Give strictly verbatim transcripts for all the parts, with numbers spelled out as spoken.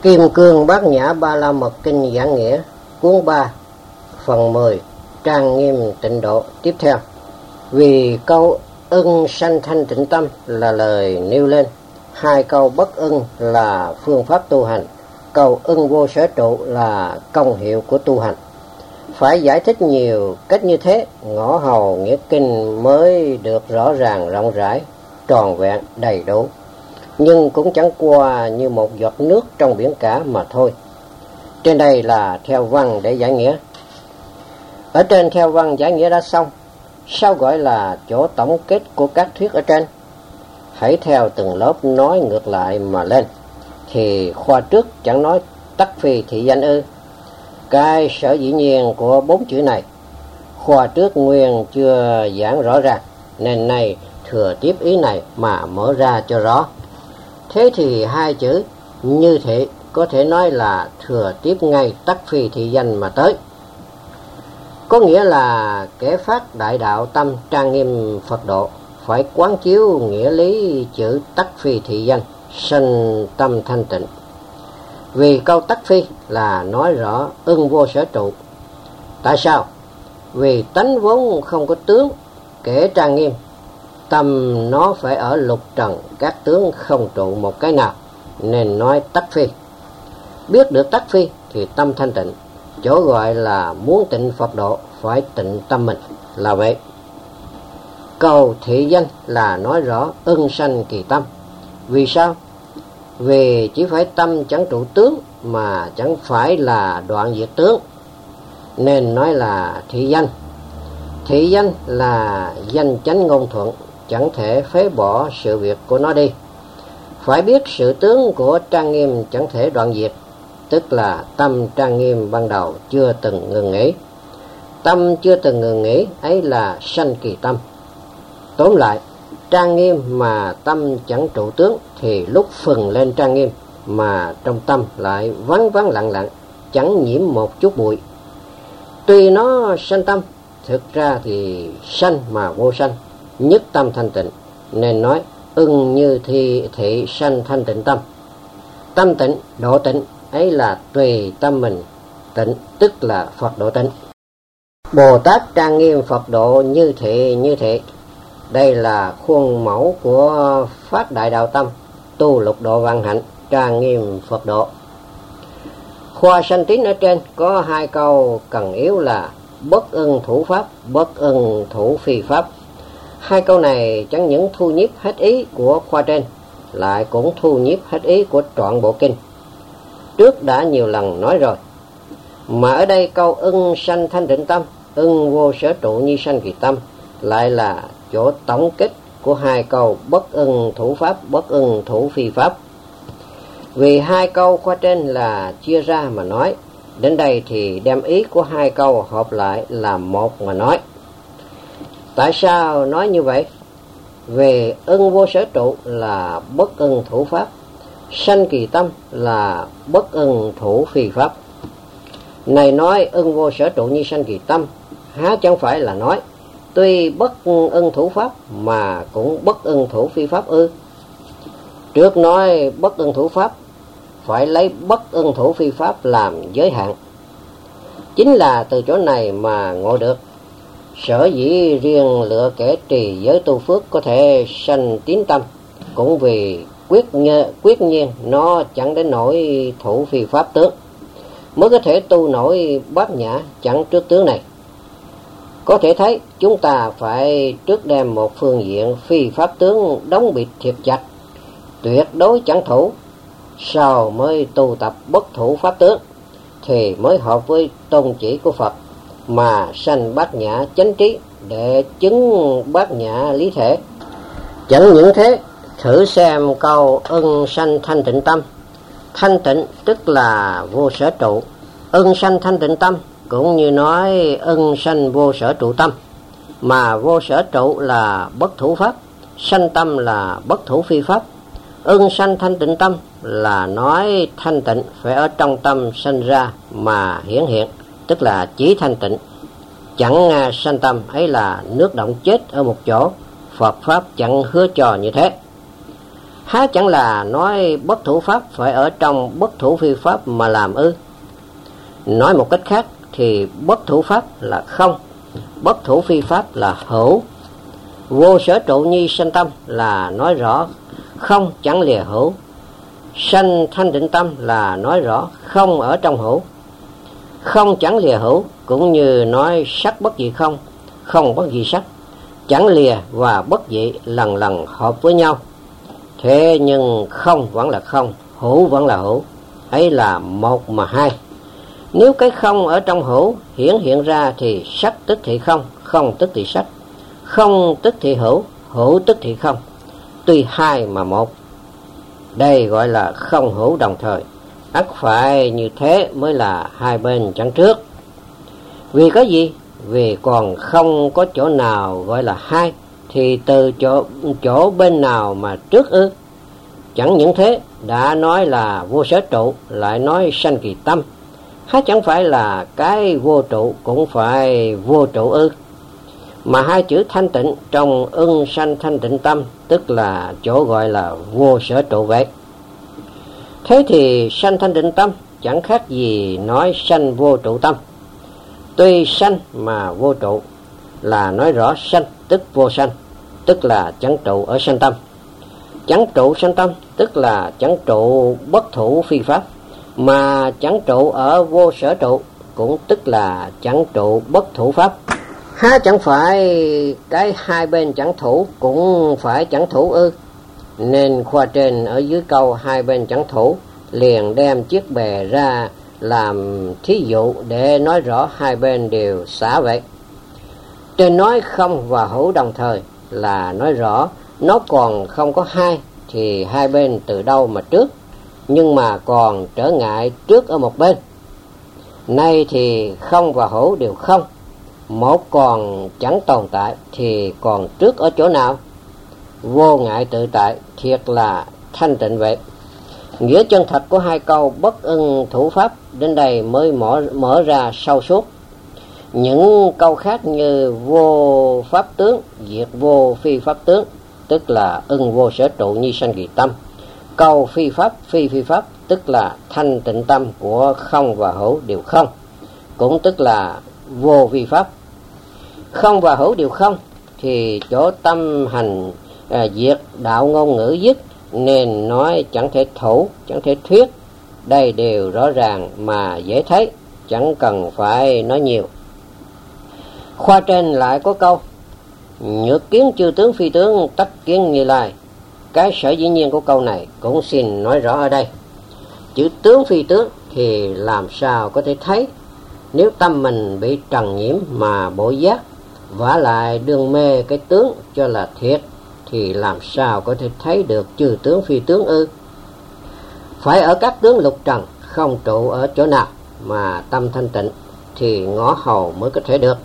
Kim Cương Bát Nhã Ba La Mật Kinh Giảng Nghĩa, cuốn ba, phần mười, trang nghiêm tịnh độ. Tiếp theo, vì câu ưng sanh thanh tịnh tâm là lời nêu lên, hai câu bất ưng là phương pháp tu hành, câu ưng vô sở trụ là công hiệu của tu hành. Phải giải thích nhiều cách như thế, ngõ hầu nghĩa kinh mới được rõ ràng, rộng rãi, tròn vẹn, đầy đủ. Nhưng cũng chẳng qua như một giọt nước trong biển cả mà thôi. Trên đây là theo văn để giải nghĩa. Ở trên theo văn giải nghĩa đã xong, sao gọi là chỗ tổng kết của các thuyết ở trên? Hãy theo từng lớp nói ngược lại mà lên, thì khoa trước chẳng nói tắc phi thị danh ư? Cái sở dĩ nhiên của bốn chữ này, khoa trước nguyên chưa giảng rõ ràng, nên nay thừa tiếp ý này mà mở ra cho rõ. Thế thì hai chữ như thế có thể nói là thừa tiếp ngay tắc phi thị danh mà tới. Có nghĩa là kẻ phát đại đạo tâm trang nghiêm Phật độ phải quán chiếu nghĩa lý chữ tắc phi thị danh, sanh tâm thanh tịnh. Vì câu tắc phi là nói rõ ưng vô sở trụ. Tại sao? Vì tánh vốn không có tướng, kẻ trang nghiêm, tâm nó phải ở lục trần, các tướng không trụ một cái nào, nên nói tắc phi. Biết được tắc phi thì tâm thanh tịnh, chỗ gọi là muốn tịnh Phật độ phải tịnh tâm mình là vậy. Câu thị danh là nói rõ ưng sanh kỳ tâm. Vì sao? Vì chỉ phải tâm chẳng trụ tướng mà chẳng phải là đoạn diệt tướng, nên nói là thị danh. Thị danh là danh chánh ngôn thuận, chẳng thể phế bỏ sự việc của nó đi. Phải biết sự tướng của trang nghiêm chẳng thể đoạn diệt, tức là tâm trang nghiêm ban đầu chưa từng ngừng nghỉ. Tâm chưa từng ngừng nghỉ ấy là sanh kỳ tâm. Tóm lại, trang nghiêm mà tâm chẳng trụ tướng thì lúc phừng lên trang nghiêm mà trong tâm lại vắng vắng lặng lặng, chẳng nhiễm một chút bụi. Tuy nó sanh tâm, thực ra thì sanh mà vô sanh, nhất tâm thanh tịnh, nên nói ưng như thi thị sanh thanh tịnh tâm. Tâm tịnh, độ tịnh ấy là tùy tâm mình tịnh, tức là Phật độ tịnh. Bồ Tát trang nghiêm Phật độ như thị như thị. Đây là khuôn mẫu của phát đại đạo tâm, tu lục độ vạn hạnh, trang nghiêm Phật độ. Khoa sanh tín ở trên có hai câu cần yếu là bất ưng thủ pháp, bất ưng thủ phi pháp. Hai câu này chẳng những thu nhiếp hết ý của khoa trên, lại cũng thu nhiếp hết ý của trọn bộ kinh. Trước đã nhiều lần nói rồi. Mà ở đây câu ưng sanh thanh tịnh tâm, ưng vô sở trụ nhi sanh kỳ tâm lại là chỗ tổng kết của hai câu bất ưng thủ pháp, bất ưng thủ phi pháp. Vì hai câu khoa trên là chia ra mà nói, đến đây thì đem ý của hai câu hợp lại làm một mà nói. Tại sao nói như vậy? Về ưng vô sở trụ là bất ưng thủ pháp, sanh kỳ tâm là bất ưng thủ phi pháp. Này nói ưng vô sở trụ như sanh kỳ tâm, há chẳng phải là nói tuy bất ưng thủ pháp mà cũng bất ưng thủ phi pháp ư? Trước nói bất ưng thủ pháp, phải lấy bất ưng thủ phi pháp làm giới hạn. Chính là từ chỗ này mà ngộ được. Sở dĩ riêng lựa kẻ trì giới tu phước có thể sanh tín tâm, cũng vì quyết, nhơ, quyết nhiên nó chẳng đến nỗi thủ phi pháp tướng, mới có thể tu nổi bát nhã chẳng trước tướng này. Có thể thấy chúng ta phải trước đem một phương diện phi pháp tướng đóng bịt thiệt chặt, tuyệt đối chẳng thủ, sau mới tu tập bất thủ pháp tướng, thì mới hợp với tôn chỉ của Phật mà sanh bát nhã chánh trí để chứng bát nhã lý thể. Chẳng những thế, thử xem câu ưng sanh thanh tịnh tâm. Thanh tịnh tức là vô sở trụ, ưng sanh thanh tịnh tâm cũng như nói ưng sanh vô sở trụ tâm, mà vô sở trụ là bất thủ pháp, sanh tâm là bất thủ phi pháp. Ưng sanh thanh tịnh tâm là nói thanh tịnh phải ở trong tâm sanh ra mà hiển hiện, tức là chỉ thanh tịnh, chẳng sanh tâm ấy là nước động chết ở một chỗ. Phật pháp chẳng hứa cho như thế. Há chẳng là nói bất thủ pháp phải ở trong bất thủ phi pháp mà làm ư? Nói một cách khác thì bất thủ pháp là không, bất thủ phi pháp là hữu. Vô sở trụ nhi sanh tâm là nói rõ không chẳng lìa hữu. Sanh thanh định tâm là nói rõ không ở trong hữu. Không chẳng lìa hữu cũng như nói sắc bất dị không, không bất dị sắc. Chẳng lìa và bất dị lần lần hợp với nhau. Thế nhưng không vẫn là không, hữu vẫn là hữu. Ấy là một mà hai. Nếu cái không ở trong hữu hiển hiện ra thì sắc tức thì không, không tức thì sắc. Không tức thì hữu, hữu tức thì không. Tuy hai mà một. Đây gọi là không hữu đồng thời. Ắt phải như thế mới là hai bên chẳng trước. Vì cái gì? Vì còn không có chỗ nào gọi là hai, thì từ chỗ, chỗ bên nào mà trước ư? Chẳng những thế, đã nói là vô sở trụ, lại nói sanh kỳ tâm. Há chẳng phải là cái vô trụ cũng phải vô trụ ư? Mà hai chữ thanh tịnh trong ưng sanh thanh tịnh tâm, tức là chỗ gọi là vô sở trụ vậy. Thế thì sanh thanh tịnh tâm chẳng khác gì nói sanh vô trụ tâm. Tuy sanh mà vô trụ là nói rõ sanh tức vô sanh, tức là chẳng trụ ở sanh tâm. Chẳng trụ sanh tâm tức là chẳng trụ bất thủ phi pháp, mà chẳng trụ ở vô sở trụ cũng tức là chẳng trụ bất thủ pháp. Há chẳng phải cái hai bên chẳng thủ cũng phải chẳng thủ ư? Nên khoa trên ở dưới câu hai bên chẳng thủ liền đem chiếc bè ra làm thí dụ để nói rõ hai bên đều xả vậy. Trên nói không và hữu đồng thời là nói rõ nó còn không có hai thì hai bên từ đâu mà trước, nhưng mà còn trở ngại trước ở một bên. Nay thì không và hữu đều không, một còn chẳng tồn tại thì còn trước ở chỗ nào? Vô ngại tự tại, thiệt là thanh tịnh vậy. Nghĩa chân thật của hai câu bất ưng thủ pháp đến đây mới mở, mở ra sâu suốt. Những câu khác như vô pháp tướng, diệt vô phi pháp tướng, tức là ưng vô sở trụ nhi sanh kỳ tâm. Câu phi pháp, phi phi pháp, tức là thanh tịnh tâm của không và hữu đều không, cũng tức là vô vi pháp. Không và hữu đều không, thì chỗ tâm hành à, diệt đạo ngôn ngữ dứt, nên nói chẳng thể thủ, chẳng thể thuyết. Đây đều rõ ràng mà dễ thấy, chẳng cần phải nói nhiều. Khoa trên lại có câu nhược kiến chư tướng phi tướng tắc kiến Như Lai. Cái sở dĩ nhiên của câu này cũng xin nói rõ ở đây. Chữ tướng phi tướng thì làm sao có thể thấy? Nếu tâm mình bị trần nhiễm mà bội giác, vả lại đương mê cái tướng cho là thiệt, thì làm sao có thể thấy được chư tướng phi tướng ư? Phải ở các tướng lục trần không trụ ở chỗ nào mà tâm thanh tịnh thì ngõ hầu mới có thể được.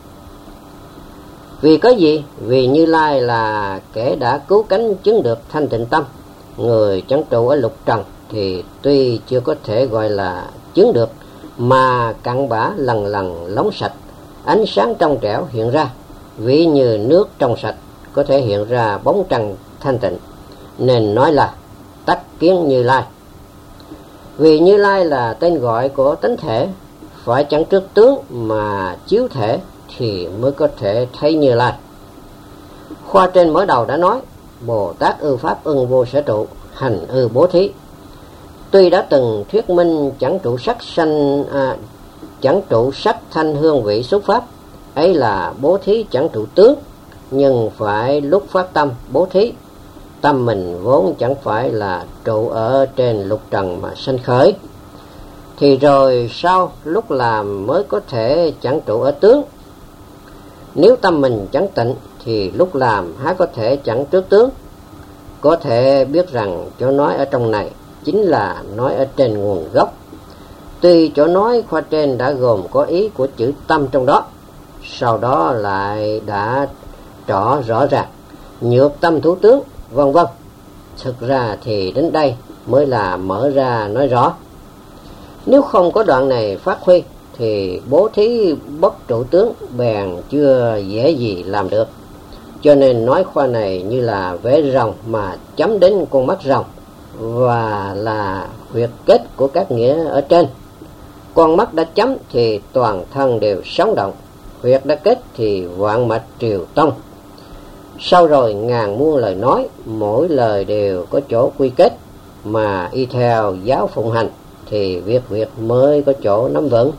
Vì có gì? Vì Như Lai là kẻ đã cứu cánh chứng được thanh tịnh tâm. Người chẳng trụ ở lục trần thì tuy chưa có thể gọi là chứng được, mà cặn bã lần lần lóng sạch, ánh sáng trong trẻo hiện ra, ví như nước trong sạch có thể hiện ra bóng trăng thanh tịnh, nên nói là tắc kiến Như Lai. Vì Như Lai là tên gọi của tánh thể, phải chẳng trước tướng mà chiếu thể thì mới có thể thấy Như Lai. Khoa trên mở đầu đã nói Bồ Tát ư pháp ưng vô sở trụ, hành ư bố thí. Tuy đã từng thuyết minh chẳng trụ sắc sanh à, chẳng trụ sắc thanh hương vị xúc pháp, ấy là bố thí chẳng trụ tướng, nhưng phải lúc phát tâm bố thí. Tâm mình vốn chẳng phải là trụ ở trên lục trần mà sanh khởi, thì rồi sau lúc làm mới có thể chẳng trụ ở tướng. Nếu tâm mình chẳng tịnh thì lúc làm há có thể chẳng trước tướng. Có thể biết rằng chỗ nói ở trong này chính là nói ở trên nguồn gốc. Tuy chỗ nói khoa trên đã gồm có ý của chữ tâm trong đó, sau đó lại đã rõ rõ ràng nhược tâm thủ tướng vân vân. Thực ra thì đến đây mới là mở ra nói rõ. Nếu không có đoạn này phát huy thì bố thí bất trụ tướng bèn chưa dễ gì làm được. cho nên nói khoa này như là vẽ rồng mà chấm đến con mắt rồng, và là huyệt kết của các nghĩa ở trên. Con mắt đã chấm thì toàn thân đều sống động, huyệt đã kết thì vạn mạch triều tông. Sau rồi ngàn muôn lời nói, mỗi lời đều có chỗ quy kết, mà y theo giáo phụng hành thì việc việc mới có chỗ nắm vững.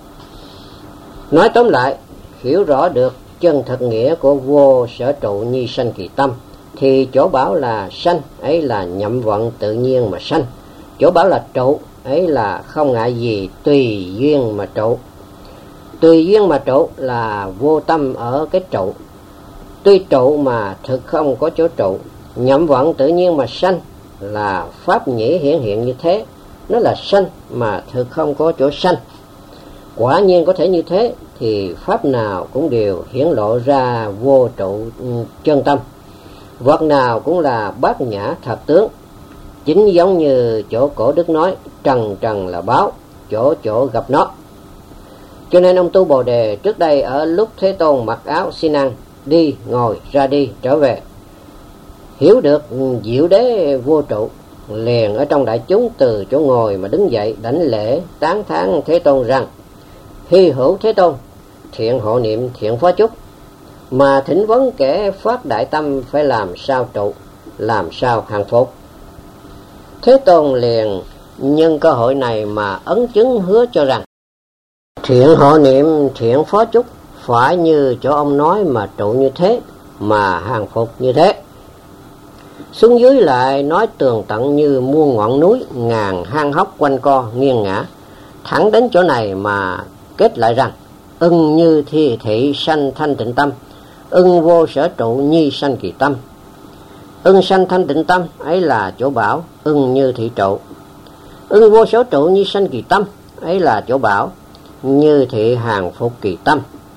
Nói tóm lại, hiểu rõ được chân thật nghĩa của vô sở trụ nhi sanh kỳ tâm, thì chỗ bảo là sanh ấy là nhậm vận tự nhiên mà sanh, chỗ bảo là trụ ấy là không ngại gì tùy duyên mà trụ. Tùy duyên mà trụ là vô tâm ở cái trụ, tuy trụ mà thực không có chỗ trụ. Nhậm vận tự nhiên mà sanh là pháp nhĩ hiển hiện như thế, nó là sanh mà thực không có chỗ sanh. Quả nhiên có thể như thế thì pháp nào cũng đều hiển lộ ra vô trụ chân tâm, vật nào cũng là bát nhã thật tướng. Chính giống như chỗ cổ đức nói, trần trần là báo, chỗ chỗ gặp nó. Cho nên ông tu Bồ Đề trước đây ở lúc Thế Tôn mặc áo xin ăn, đi ngồi ra đi trở về, hiểu được diệu đế vô trụ, liền ở trong đại chúng từ chỗ ngồi mà đứng dậy đảnh lễ tán thán Thế Tôn rằng: hy hữu Thế Tôn, thiện hộ niệm thiện phó chúc, mà thỉnh vấn kẻ phát đại tâm phải làm sao trụ, làm sao hàng phục. Thế Tôn liền nhân cơ hội này mà ấn chứng hứa cho rằng thiện hộ niệm thiện phó chúc phải như chỗ ông nói mà trụ như thế, mà hàng phục như thế. Xuống dưới lại nói tường tận như muôn ngọn núi, ngàn hang hốc quanh co nghiêng ngã, thẳng đến chỗ này mà kết lại rằng: ưng như thi thị sanh thanh tịnh tâm, ưng vô sở trụ nhi sanh kỳ tâm. Ưng sanh thanh tịnh tâm ấy là chỗ bảo, ưng như thị trụ. Ưng vô sở trụ nhi sanh kỳ tâm ấy là chỗ bảo, như thị hàng phục kỳ tâm.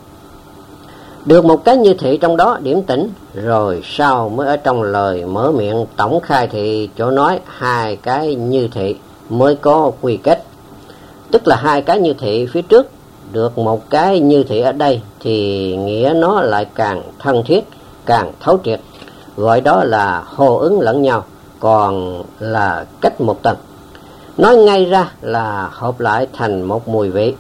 Được một cái như thị trong đó điểm tỉnh, rồi sau mới ở trong lời mở miệng tổng khai thị chỗ nói hai cái như thị mới có quy kết. Tức là hai cái như thị phía trước được một cái như thị ở đây thì nghĩa nó lại càng thân thiết, càng thấu triệt, gọi đó là hô ứng lẫn nhau, còn là cách một tầng. Nói ngay ra là hợp lại thành một mùi vị.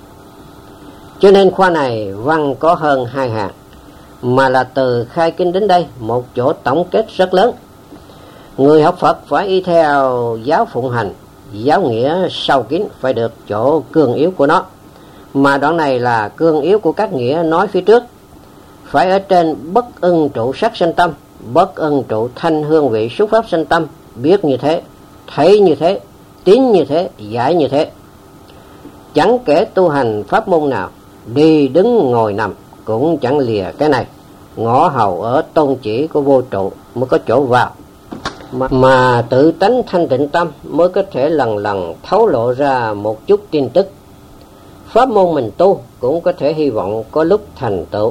Cho nên khoa này văn có hơn hai hàng, mà là từ khai kinh đến đây một chỗ tổng kết rất lớn. Người học Phật phải y theo giáo phụng hành, giáo nghĩa sâu kín phải được chỗ cương yếu của nó, mà đoạn này là cương yếu của các nghĩa nói phía trước. Phải ở trên bất ưng trụ sắc sanh tâm, bất ưng trụ thanh hương vị xúc pháp sanh tâm, biết như thế, thấy như thế, tín như thế, giải như thế. Chẳng kể tu hành pháp môn nào, đi đứng ngồi nằm cũng chẳng lìa cái này. Ngõ hầu ở tôn chỉ của vô trụ mới có chỗ vào, mà, mà tự tánh thanh tịnh tâm mới có thể lần lần thấu lộ ra một chút tin tức. Pháp môn mình tu cũng có thể hy vọng có lúc thành tựu.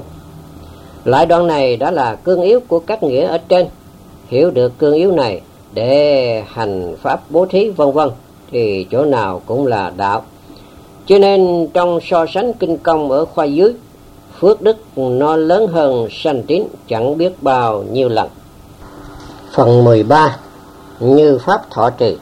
Lại đoạn này đã là cương yếu của các nghĩa ở trên. Hiểu được cương yếu này để hành pháp bố thí vân vân thì chỗ nào cũng là đạo. Cho nên trong so sánh kinh công ở khoa dưới, phước đức nó lớn hơn sanh tín chẳng biết bao nhiêu lần. Phần mười ba. Như pháp thọ trì.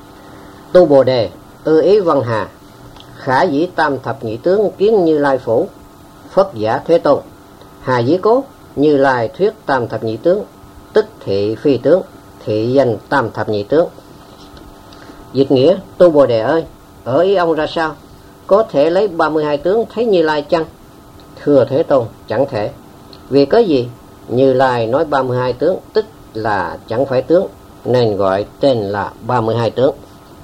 Tu Bồ Đề ư ý văn hà, khả dĩ tam thập nhị tướng kiến Như Lai phủ, Phất giả Thế Tôn. Hà dĩ cố Như Lai thuyết tam thập nhị tướng, tức thị phi tướng, thị danh tam thập nhị tướng. Dịch nghĩa: Tu Bồ Đề ơi, ở ý ông ra sao? Có thể lấy ba mươi hai tướng thấy Như Lai chăng? Thưa Thế Tôn, chẳng thể. Vì có gì? Như Lai nói ba mươi hai tướng, tức là chẳng phải tướng, nên gọi tên là ba mươi hai tướng.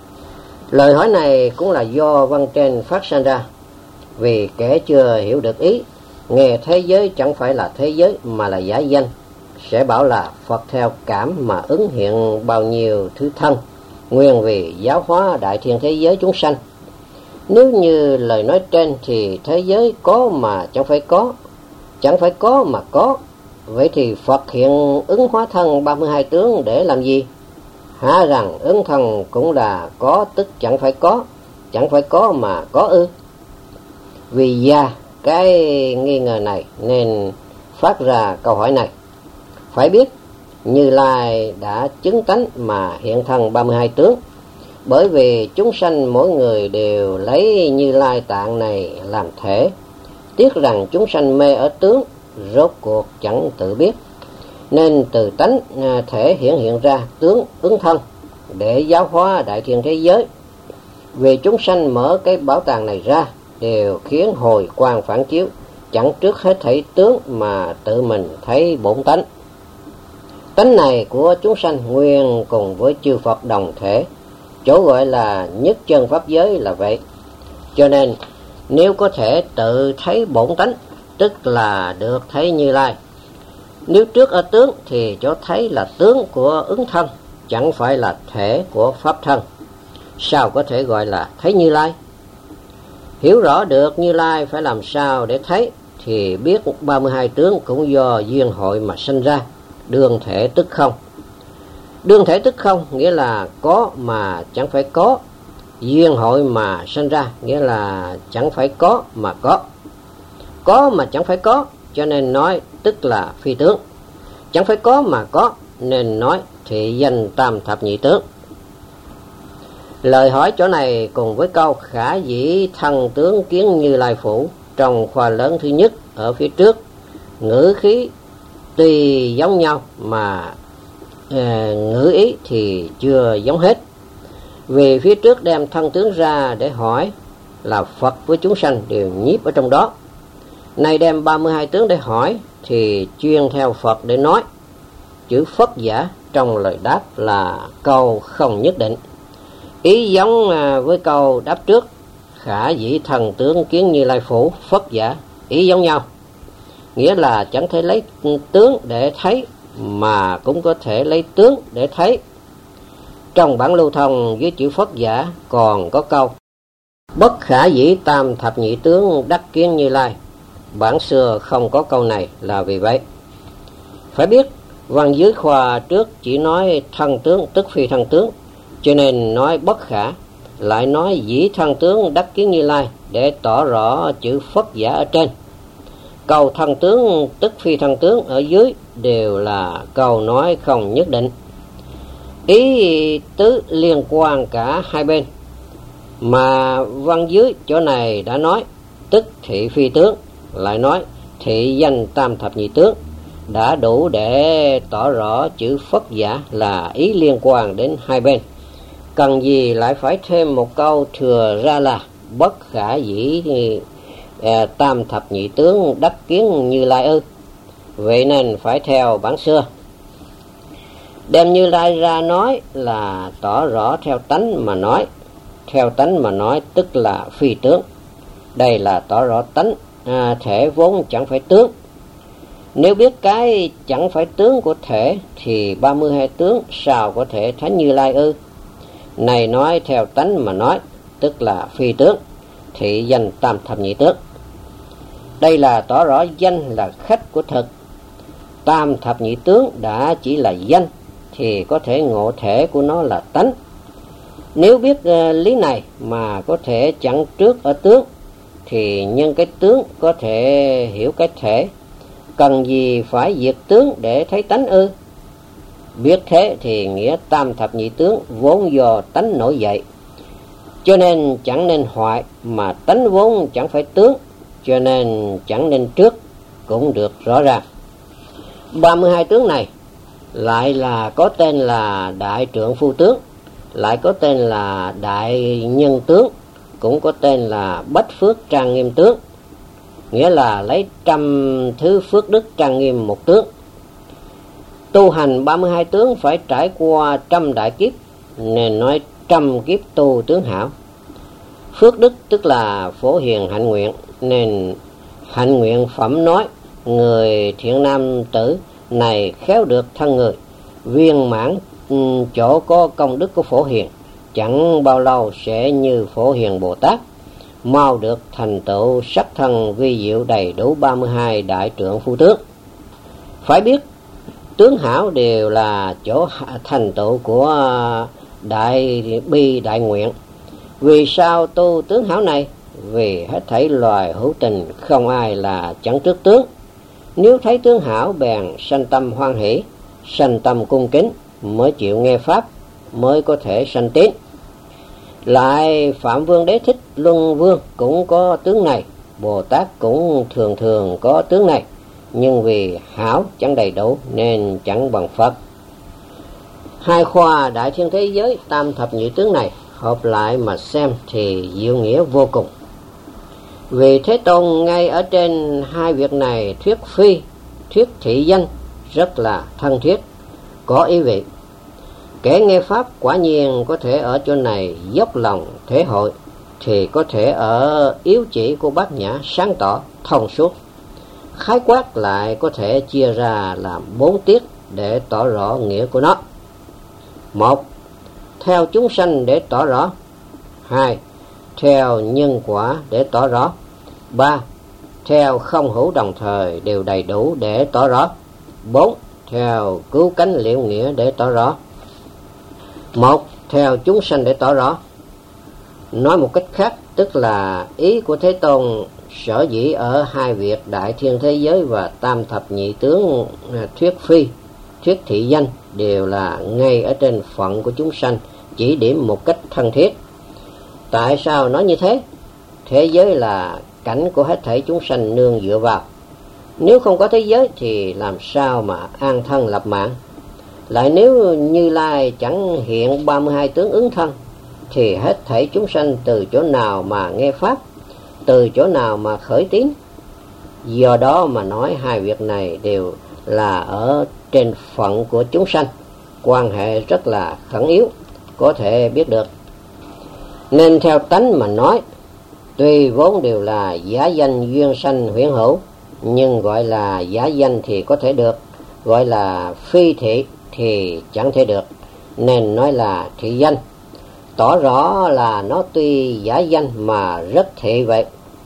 Lời hỏi này cũng là do văn trên phát sinh ra, vì kẻ chưa hiểu được ý, nghe thế giới chẳng phải là thế giới mà là giả danh, sẽ bảo là Phật theo cảm mà ứng hiện bao nhiêu thứ thân, nguyên vì giáo hóa đại thiên thế giới chúng sanh. Nếu như lời nói trên thì thế giới có mà chẳng phải có, chẳng phải có mà có. Vậy thì Phật hiện ứng hóa thân ba mươi hai tướng để làm gì? Há rằng ứng thân cũng là có, tức chẳng phải có, chẳng phải có mà có ư? Vì ra cái nghi ngờ này nên phát ra câu hỏi này. Phải biết Như Lai đã chứng tánh mà hiện thân ba mươi hai tướng, bởi vì chúng sanh mỗi người đều lấy Như Lai tạng này làm thể. Tiếc rằng chúng sanh mê ở tướng, rốt cuộc chẳng tự biết, nên từ tánh thể hiển hiện ra tướng ứng thân để giáo hóa đại thiên thế giới. Vì chúng sanh mở cái bảo tàng này ra đều khiến hồi quang phản chiếu, chẳng trước hết thấy tướng mà tự mình thấy bổn tánh. Tánh này của chúng sanh nguyên cùng với chư Phật đồng thể, chỗ gọi là nhất chân pháp giới là vậy. Cho nên nếu có thể tự thấy bổn tánh, tức là được thấy Như Lai. Nếu trước ở tướng thì chỗ thấy là tướng của ứng thân, chẳng phải là thể của pháp thân. Sao có thể gọi là thấy Như Lai? Hiểu rõ được Như Lai phải làm sao để thấy, thì biết ba mươi hai tướng cũng do duyên hội mà sinh ra, đương thể tức không. Đương thể tức không nghĩa là có mà chẳng phải có, duyên hội mà sinh ra nghĩa là chẳng phải có mà có. Có mà chẳng phải có, cho nên nói tức là phi tướng. Chẳng phải có mà có, nên nói thị danh tam thập nhị tướng. Lời hỏi chỗ này cùng với câu khả dĩ thân tướng kiến Như Lai phủ trong khoa lớn thứ nhất ở phía trước, ngữ khí tuy giống nhau mà à, ngữ ý thì chưa giống hết. Vì phía trước đem thân tướng ra để hỏi là Phật với chúng sanh đều nhiếp ở trong đó. Nay đem ba mươi hai tướng để hỏi thì chuyên theo Phật để nói. Chữ Phất giả trong lời đáp là câu không nhất định. Ý giống với câu đáp trước, khả dĩ thần tướng kiến Như Lai phủ Phất giả, ý giống nhau. Nghĩa là chẳng thể lấy tướng để thấy mà cũng có thể lấy tướng để thấy. Trong bản lưu thông với chữ Phất giả còn có câu bất khả dĩ tam thập nhị tướng đắc kiến Như Lai. Bản xưa không có câu này là vì vậy. Phải biết văn dưới khoa trước chỉ nói thân tướng tức phi thân tướng, cho nên nói bất khả, lại nói dĩ thân tướng đắc kiến Như Lai để tỏ rõ chữ Phất giả ở trên. Câu thân tướng tức phi thân tướng ở dưới đều là câu nói không nhất định. Ý tứ liên quan cả hai bên. Mà văn dưới chỗ này đã nói tức thị phi tướng, lại nói thị danh tam thập nhị tướng, đã đủ để tỏ rõ chữ Phất giả là ý liên quan đến hai bên. Cần gì lại phải thêm một câu thừa ra là bất khả dĩ à, tam thập nhị tướng đắc kiến Như Lai ư? Vậy nên phải theo bản xưa. Đem Như Lai ra nói là tỏ rõ theo tánh mà nói. Theo tánh mà nói tức là phi tướng. Đây là tỏ rõ tánh à, thể vốn chẳng phải tướng. Nếu biết cái chẳng phải tướng của thể thì ba mươi hai tướng sao có thể thánh Như Lai ư? Này nói theo tánh mà nói tức là phi tướng, thị danh tam thập nhị tướng. Đây là tỏ rõ danh là khách của thực. Tam thập nhị tướng đã chỉ là danh thì có thể ngộ thể của nó là tánh. Nếu biết uh, lý này mà có thể chẳng trước ở tướng thì nhân cái tướng có thể hiểu cái thể. Cần gì phải diệt tướng để thấy tánh ư? Biết thế thì nghĩa tam thập nhị tướng vốn do tánh nổi dậy, cho nên chẳng nên hoại, mà tánh vốn chẳng phải tướng, cho nên chẳng nên trước, cũng được rõ ràng. ba mươi hai tướng này lại là có tên là đại trượng phu tướng, lại có tên là đại nhân tướng, cũng có tên là bách phước trang nghiêm tướng, nghĩa là lấy trăm thứ phước đức trang nghiêm một tướng. Tu hành ba mươi hai tướng phải trải qua trăm đại kiếp, nên nói trăm kiếp tu tướng hảo. Phước đức tức là phổ hiền hạnh nguyện, nên hạnh nguyện phẩm nói người thiện nam tử này khéo được thân người, viên mãn chỗ có công đức của phổ hiền, chẳng bao lâu sẽ như phổ hiền Bồ Tát, mau được thành tựu sắc thân vi diệu đầy đủ ba mươi hai đại trượng phu tướng. Phải biết tướng hảo đều là chỗ thành tựu của đại bi đại nguyện. Vì sao tu tướng hảo này? Vì hết thảy loài hữu tình không ai là chẳng trước tướng. Nếu thấy tướng hảo bèn sanh tâm hoan hỷ, sanh tâm cung kính, mới chịu nghe pháp, mới có thể sanh tín. Lại Phạm Vương Đế Thích Luân Vương cũng có tướng này, Bồ Tát cũng thường thường có tướng này, nhưng vì hảo chẳng đầy đủ nên chẳng bằng Phật. Hai khoa đại thiên thế giới tam thập nhị tướng này hợp lại mà xem thì diệu nghĩa vô cùng. Vì Thế Tôn ngay ở trên hai việc này thuyết phi, thuyết thị danh rất là thân thiết, có ý vị. Kẻ nghe pháp quả nhiên có thể ở chỗ này dốc lòng thể hội, thì có thể ở yếu chỉ của Bát Nhã sáng tỏ thông suốt. Khái quát lại có thể chia ra làm bốn tiết để tỏ rõ nghĩa của nó. Một, theo chúng sanh để tỏ rõ. Hai, theo nhân quả để tỏ rõ. Ba, theo không hữu đồng thời đều đầy đủ để tỏ rõ. Bốn, theo cứu cánh liệu nghĩa để tỏ rõ. Một, theo chúng sanh để tỏ rõ. Nói một cách khác, tức là ý của Thế Tôn sở dĩ ở hai việc đại thiên thế giới và tam thập nhị tướng thuyết phi, thuyết thị danh đều là ngay ở trên phận của chúng sanh, chỉ điểm một cách thân thiết. Tại sao nói như thế? Thế giới là cảnh của hết thảy chúng sanh nương dựa vào. Nếu không có thế giới thì làm sao mà an thân lập mạng? Lại nếu Như Lai chẳng hiện ba mươi hai tướng ứng thân, thì hết thảy chúng sanh từ chỗ nào mà nghe pháp, từ chỗ nào mà khởi tín? Do đó mà nói hai việc này đều là ở trên phận của chúng sanh, quan hệ rất là khẩn yếu, có thể biết được. Nên theo tánh mà nói, tuy vốn đều là giả danh duyên sanh huyễn hữu, nhưng gọi là giả danh thì có thể được, gọi là phi thị thì chẳng thể được, nên nói là thị danh. Tỏ rõ là nó tuy giả danh mà rất thị vậy,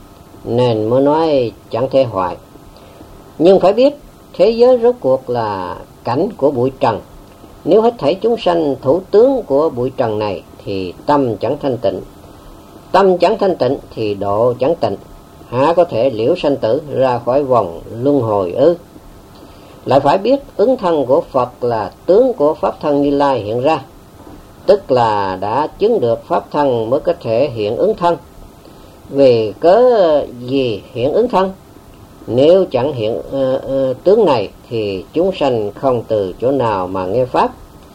nên mới nói chẳng thể hoại. Nhưng phải biết thế giới rốt cuộc là cảnh của bụi trần. Nếu hết thảy chúng sanh thủ tướng của bụi trần này thì tâm chẳng thanh tịnh. Tâm chẳng thanh tịnh thì độ chẳng tịnh, há có thể liễu sanh tử ra khỏi vòng luân hồi ư? Lại phải biết ứng thân của Phật là tướng của Pháp thân Như Lai hiện ra, tức là đã chứng được Pháp thân mới có thể hiện ứng thân. Vì cớ gì hiện ứng thân? Nếu chẳng hiện uh, uh, tướng này thì chúng sanh không từ chỗ nào mà nghe Pháp.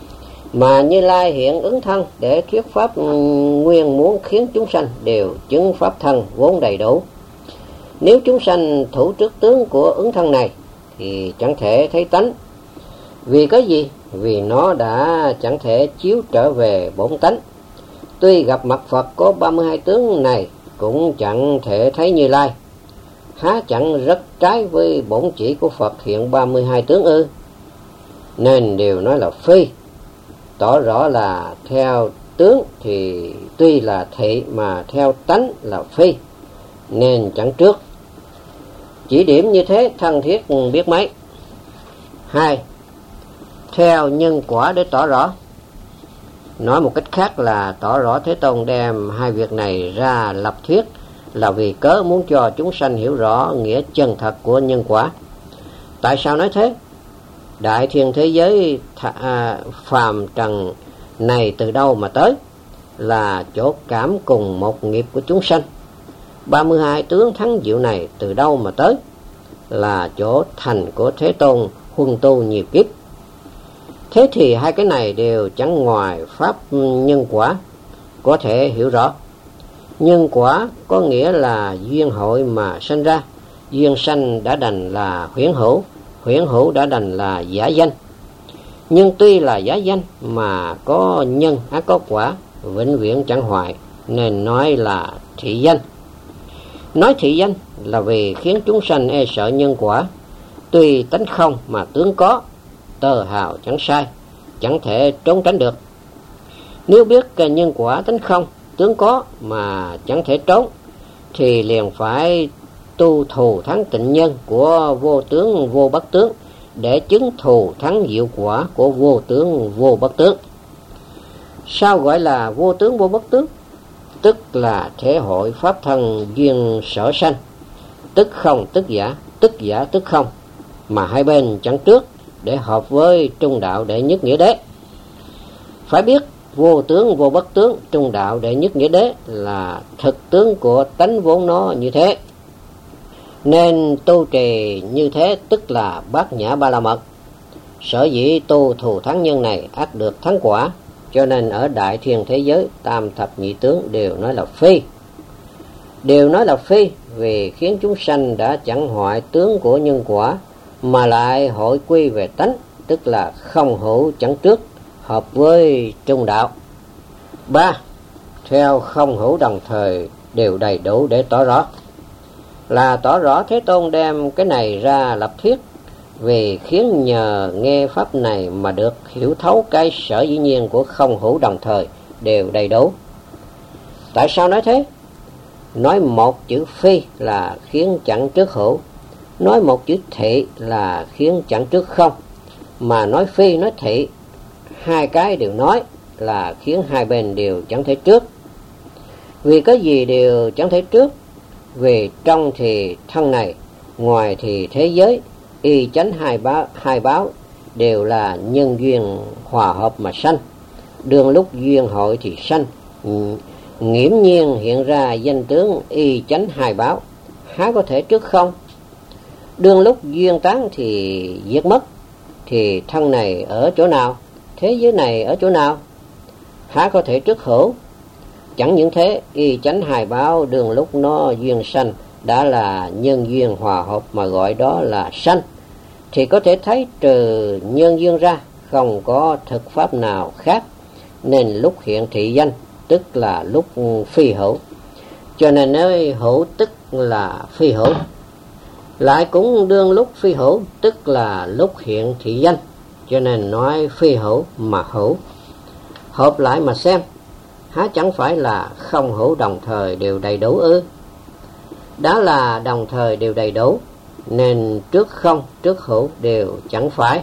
Mà Như Lai hiện ứng thân để thuyết Pháp nguyên muốn khiến chúng sanh đều chứng Pháp thân vốn đầy đủ. Nếu chúng sanh thủ trước tướng của ứng thân này thì chẳng thể thấy tánh. Vì cái gì? Vì nó đã chẳng thể chiếu trở về bổn tánh. Tuy gặp mặt Phật có ba mươi hai tướng này cũng chẳng thể thấy Như Lai. Há chẳng rất trái với bổn chỉ của Phật hiện ba mươi hai tướng ư? Nên đều nói là phi, tỏ rõ là theo tướng thì tuy là thị mà theo tánh là phi, nên chẳng trước. Chỉ điểm như thế thân thiết biết mấy. Hai, theo nhân quả để tỏ rõ. Nói một cách khác là tỏ rõ Thế Tôn đem hai việc này ra lập thuyết là vì cớ muốn cho chúng sanh hiểu rõ nghĩa chân thật của nhân quả. Tại sao nói thế? Đại thiên thế giới à, phàm trần này từ đâu mà tới? Là chỗ cảm cùng một nghiệp của chúng sanh. ba mươi hai tướng thắng diệu này từ đâu mà tới? Là chỗ thành của Thế Tôn huân tu nhiều kiếp. Thế thì hai cái này đều chẳng ngoài pháp nhân quả có thể hiểu rõ. Nhân quả có nghĩa là duyên hội mà sanh ra. Duyên sanh đã đành là huyễn hữu, huyễn hữu đã đành là giả danh. Nhưng tuy là giả danh mà có nhân ác có quả, vĩnh viễn chẳng hoại, nên nói là thị danh. Nói thị danh là vì khiến chúng sanh e sợ nhân quả. Tuy tánh không mà tướng có, tơ hào chẳng sai, chẳng thể trốn tránh được. Nếu biết nhân quả tánh không, tướng có mà chẳng thể trốn, thì liền phải tu thù thắng tịnh nhân của vô tướng vô bất tướng để chứng thù thắng diệu quả của vô tướng vô bất tướng. Sao gọi là vô tướng vô bất tướng? Tức là thể hội pháp thân duyên sở sanh, tức không tức giả, tức giả tức không, mà hai bên chặn trước để hợp với trung đạo đệ nhất nghĩa đế. Phải biết vô tướng vô bất tướng, trung đạo đệ nhất nghĩa đế là thực tướng của tánh vốn nó như thế. Nên tu trì như thế tức là bát nhã ba la mật. Sở dĩ tu thù thắng nhân này ắt được thắng quả, cho nên ở đại thiên thế giới tam thập nhị tướng đều nói là phi. Đều nói là phi vì khiến chúng sanh đã chẳng hoại tướng của nhân quả, mà lại hội quy về tánh, tức là không hữu chẳng trước, hợp với trung đạo. Ba, theo không hữu đồng thời đều đầy đủ để tỏ rõ. Là tỏ rõ Thế Tôn đem cái này ra lập thuyết, vì khiến nhờ nghe pháp này mà được hiểu thấu cái sở dĩ nhiên của không hữu đồng thời đều đầy đủ. Tại sao nói thế? Nói một chữ phi là khiến chẳng trước hữu, nói một chữ thị là khiến chẳng trước không, mà nói phi nói thị, hai cái đều nói là khiến hai bên đều chẳng thể trước. Vì có gì đều chẳng thể trước? Vì trong thì thân này, ngoài thì thế giới, y chánh hai báo, hai báo đều là nhân duyên hòa hợp mà sanh. Đương lúc duyên hội thì sanh, nghiễm nhiên hiện ra danh tướng y chánh hai báo, há có thể trước không? Đương lúc duyên tán thì diệt mất, thì thân này ở chỗ nào, thế giới này ở chỗ nào, há có thể trước hữu? Chẳng những thế, y chánh hài báo đương lúc nó duyên sanh đã là nhân duyên hòa hợp mà gọi đó là sanh, thì có thể thấy trừ nhân duyên ra không có thực pháp nào khác, nên lúc hiện thị danh tức là lúc phi hữu. Cho nên nói hữu tức là phi hữu, lại cũng đương lúc phi hữu tức là lúc hiện thị danh, cho nên nói phi hữu mà hữu. Hợp lại mà xem, há chẳng phải là không hữu đồng thời đều đầy đủ ư? Đã là đồng thời đều đầy đủ, nên trước không trước hữu đều chẳng phải.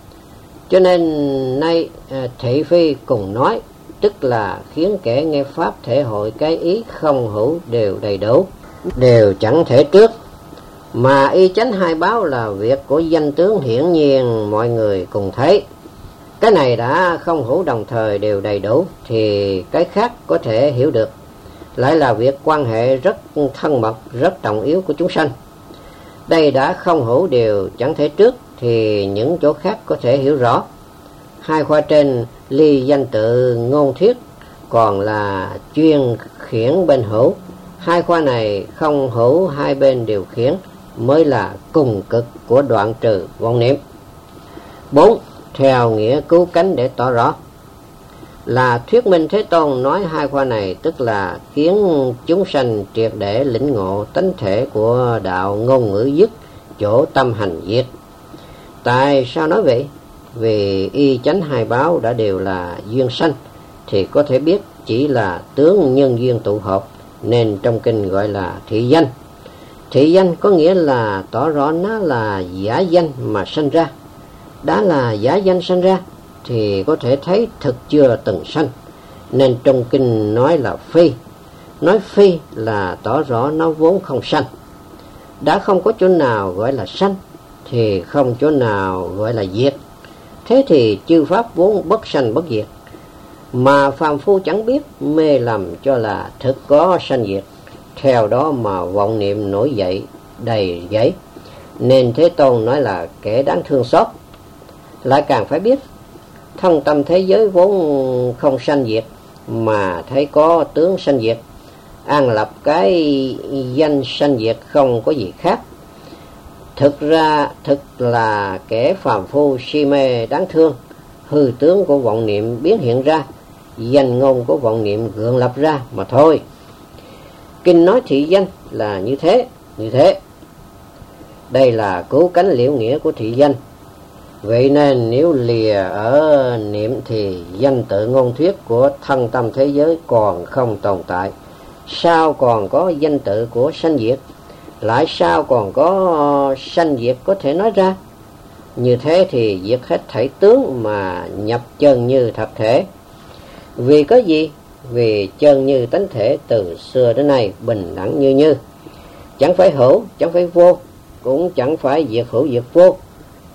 Cho nên nay thị phi cùng nói, tức là khiến kẻ nghe pháp thể hội cái ý không hữu đều đầy đủ, đều chẳng thể trước. Mà y chánh hai báo là việc của danh tướng hiển nhiên mọi người cùng thấy. Cái này đã không hữu đồng thời đều đầy đủ, thì cái khác có thể hiểu được. Lại là việc quan hệ rất thân mật, rất trọng yếu của chúng sanh. Đây đã không hữu đều chẳng thể trước, thì những chỗ khác có thể hiểu rõ. Hai khoa trên ly danh tự ngôn thuyết, còn là chuyên khiển bên hữu. Hai khoa này không hữu hai bên đều khiển, mới là cùng cực của đoạn trừ vọng niệm. Bốn, theo nghĩa cứu cánh để tỏ rõ. Là thuyết minh Thế Tôn nói hai khoa này tức là khiến chúng sanh triệt để lĩnh ngộ tánh thể của đạo ngôn ngữ dứt, chỗ tâm hành diệt. Tại sao nói vậy? Vì y chánh hai báo đã đều là duyên sanh, thì có thể biết chỉ là tướng nhân duyên tụ hợp, nên trong kinh gọi là thị danh. Thị danh có nghĩa là tỏ rõ nó là giả danh mà sanh ra. Đã là giả danh sanh ra thì có thể thấy thực chưa từng sanh, nên trong kinh nói là phi. Nói phi là tỏ rõ nó vốn không sanh. Đã không có chỗ nào gọi là sanh, thì không chỗ nào gọi là diệt. Thế thì chư pháp vốn bất sanh bất diệt, mà phàm phu chẳng biết, mê lầm cho là thực có sanh diệt, theo đó mà vọng niệm nổi dậy đầy giấy, nên Thế Tôn nói là kẻ đáng thương xót. Lại càng phải biết, thân tâm thế giới vốn không sanh diệt, mà thấy có tướng sanh diệt, an lập cái danh sanh diệt không có gì khác. Thực ra thực là kẻ phàm phu si mê đáng thương, hư tướng của vọng niệm biến hiện ra, danh ngôn của vọng niệm gượng lập ra mà thôi. Kinh nói thị danh là như thế, như thế. Đây là cứu cánh liễu nghĩa của thị danh. Vậy nên nếu lìa ở niệm thì danh tự ngôn thuyết của thân tâm thế giới còn không tồn tại. Sao còn có danh tự của sanh diệt? Lại sao còn có sanh diệt có thể nói ra? Như thế thì diệt hết thảy tướng mà nhập chân như thật thể. Vì có gì? Vì chân như tánh thể từ xưa đến nay bình đẳng như như. Chẳng phải hữu, chẳng phải vô, cũng chẳng phải diệt hữu diệt vô,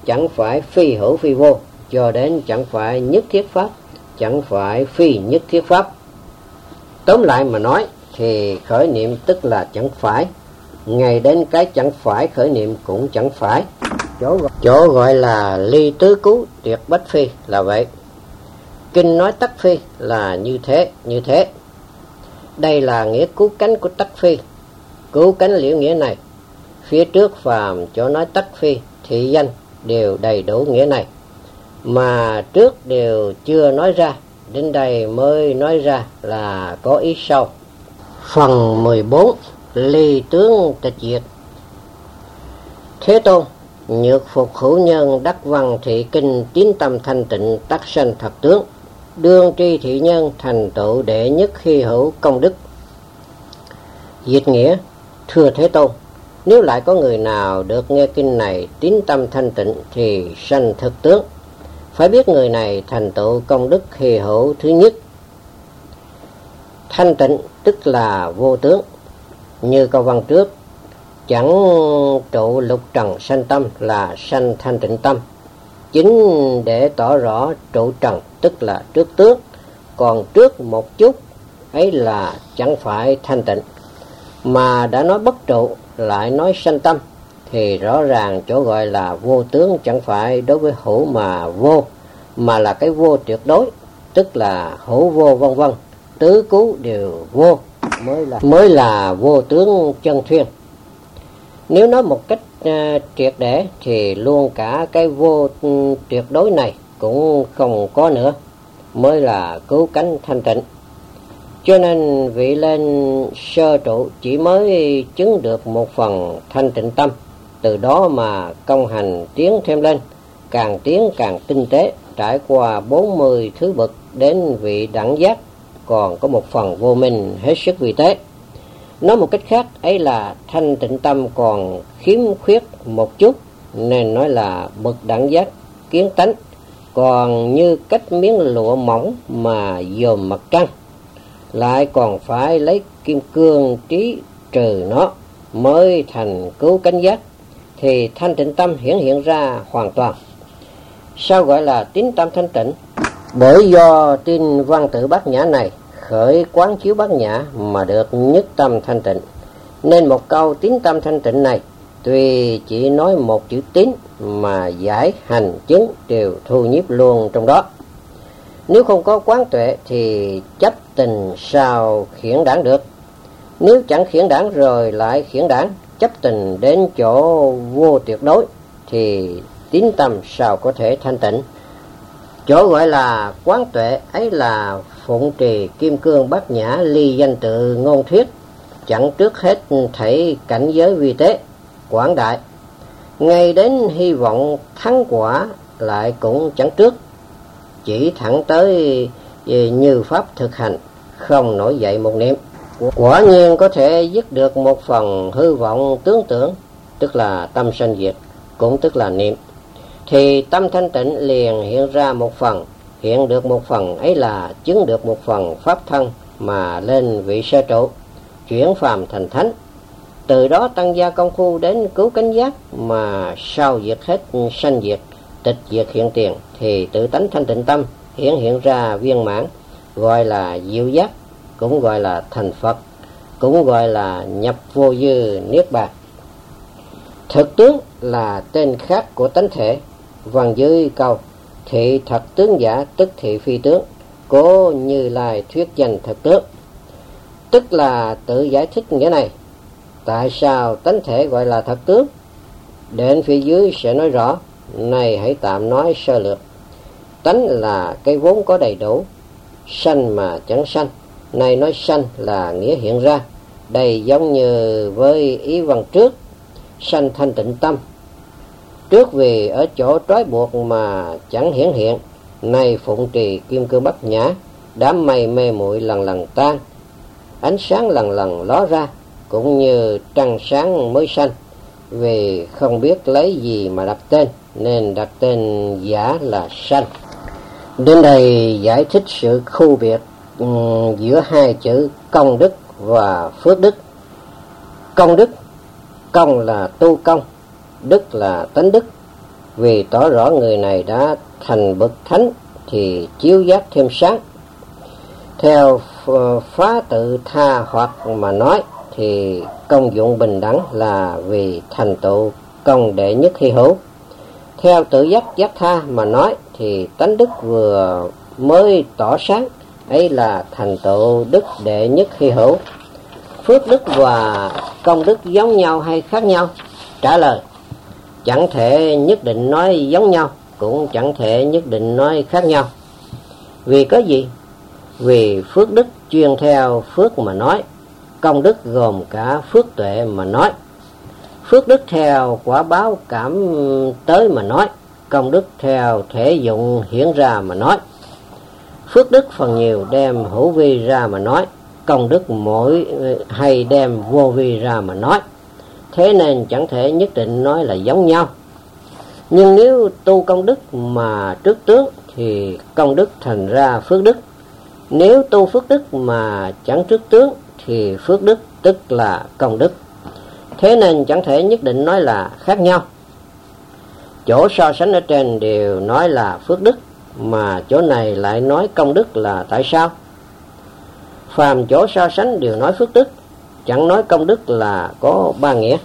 chẳng phải phi hữu phi vô, cho đến chẳng phải nhất thiết pháp, chẳng phải phi nhất thiết pháp. Tóm lại mà nói thì khởi niệm tức là chẳng phải, ngay đến cái chẳng phải khởi niệm cũng chẳng phải. Chỗ gọi, chỗ gọi là ly tứ cứu tuyệt bách phi là vậy. Kinh nói tắc phi là như thế, như thế. Đây là nghĩa cứu cánh của tắc phi. Cứu cánh liễu nghĩa này, phía trước phàm chỗ nói tắc phi, thị danh đều đầy đủ nghĩa này, mà trước đều chưa nói ra, đến đây mới nói ra là có ý sau. Phần mười bốn. Ly tướng tịch diệt. Thế Tôn, nhược phục hữu nhân đắc văn thị kinh tín tâm thanh tịnh tắc sanh thật tướng, đương tri thị nhân thành tựu đệ nhất hy hữu công đức. Dịch nghĩa: thưa Thế Tôn, nếu lại có người nào được nghe kinh này tín tâm thanh tịnh thì sanh thực tướng. Phải biết người này thành tựu công đức hy hữu thứ nhất. Thanh tịnh tức là vô tướng. Như câu văn trước, chẳng trụ lục trần sanh tâm là sanh thanh tịnh tâm. Chính để tỏ rõ trụ trần tức là trước tướng, còn trước một chút ấy là chẳng phải thanh tịnh. Mà đã nói bất trụ lại nói sanh tâm thì rõ ràng chỗ gọi là vô tướng chẳng phải đối với hữu mà vô, mà là cái vô tuyệt đối, tức là hữu vô vân vân, tứ cứu đều vô, mới là mới là vô tướng chân thuyên. Nếu nói một cách uh, triệt để thì luôn cả cái vô uh, tuyệt đối này cũng không có nữa, mới là cứu cánh thanh tịnh. Cho nên vị lên sơ trụ chỉ mới chứng được một phần thanh tịnh tâm, từ đó mà công hành tiến thêm lên, càng tiến càng tinh tế, trải qua bốn mươi thứ bậc đến vị đẳng giác, còn có một phần vô minh hết sức vi tế. Nói một cách khác, ấy là thanh tịnh tâm còn khiếm khuyết một chút, nên nói là bậc đẳng giác kiến tánh, còn như cách miếng lụa mỏng mà dòm mặt trăng, lại còn phải lấy kim cương trí trừ nó mới thành cứu cánh giác, thì thanh tịnh tâm hiển hiện ra hoàn toàn. Sao gọi là tín tâm thanh tịnh? Bởi do tin văn tự bát nhã này khởi quán chiếu bát nhã mà được nhất tâm thanh tịnh, nên một câu tín tâm thanh tịnh này tuy chỉ nói một chữ tín mà giải hành chứng đều thu nhiếp luôn trong đó. Nếu không có quán tuệ thì chấp tình sao khiển đảng được? Nếu chẳng khiển đảng rồi lại khiển đảng, chấp tình đến chỗ vô tuyệt đối thì tín tâm sao có thể thanh tịnh? Chỗ gọi là quán tuệ ấy là phụng trì kim cương bát nhã ly danh tự ngôn thuyết, chẳng trước hết thảy cảnh giới vi tế quảng đại, ngay đến hy vọng thắng quả lại cũng chẳng trước, chỉ thẳng tới như pháp thực hành, không nổi dậy một niệm. Quả nhiên có thể dứt được một phần hư vọng tướng tưởng, tức là tâm sanh diệt, cũng tức là niệm, thì tâm thanh tịnh liền hiện ra một phần, hiện được một phần ấy là chứng được một phần pháp thân mà lên vị sơ trụ, chuyển phàm thành thánh. Từ đó tăng gia công phu đến cứu cánh giác, mà sau diệt hết sanh diệt, tịch diệt hiện tiền, thì tự tánh thanh tịnh tâm hiển hiện ra viên mãn, gọi là diệu giác, cũng gọi là thành Phật, cũng gọi là nhập vô dư niết bàn. Thực tướng là tên khác của tánh thể. Văn dưới câu thị thật tướng giả tức thị phi tướng, Cố Như Lai thuyết danh thực tướng, tức là tự giải thích nghĩa này. Tại sao tánh thể gọi là thật tướng? Đến phía dưới sẽ nói rõ, này hãy tạm nói sơ lược. Tánh là cái vốn có đầy đủ, sanh mà chẳng sanh. Này nói sanh là nghĩa hiện ra, đây giống như với ý văn trước, sanh thanh tịnh tâm. Trước vì ở chỗ trói buộc mà chẳng hiển hiện, nay phụng trì kim cương bát nhã, đám mây mê muội lần lần tan, ánh sáng lần lần ló ra, cũng như trăng sáng mới sanh. Vì không biết lấy gì mà đặt tên, nên đặt tên giả là sanh. Đến đây giải thích sự khu biệt um, giữa hai chữ công đức và phước đức. Công đức, công là tu công, đức là tánh đức. Vì tỏ rõ người này đã thành bậc thánh thì chiếu giác thêm sáng. Theo phá tự tha hoặc mà nói thì công dụng bình đẳng là vì thành tựu công đệ nhất hy hữu. Theo tự giác giác tha mà nói thì tánh đức vừa mới tỏ sáng, ấy là thành tựu đức đệ nhất hy hữu. Phước đức và công đức giống nhau hay khác nhau? Trả lời: chẳng thể nhất định nói giống nhau, cũng chẳng thể nhất định nói khác nhau. Vì có gì? Vì phước đức chuyên theo phước mà nói, công đức gồm cả phước tuệ mà nói. Phước đức theo quả báo cảm tới mà nói, công đức theo thể dụng hiển ra mà nói. Phước đức phần nhiều đem hữu vi ra mà nói, công đức mỗi hay đem vô vi ra mà nói. Thế nên chẳng thể nhất định nói là giống nhau. Nhưng nếu tu công đức mà trước tướng thì công đức thành ra phước đức. Nếu tu phước đức mà chẳng trước tướng thì phước đức tức là công đức. Thế nên chẳng thể nhất định nói là khác nhau. Chỗ so sánh ở trên đều nói là phước đức, mà chỗ này lại nói công đức là tại sao? Phàm chỗ so sánh đều nói phước đức, chẳng nói công đức là có ba nghĩa.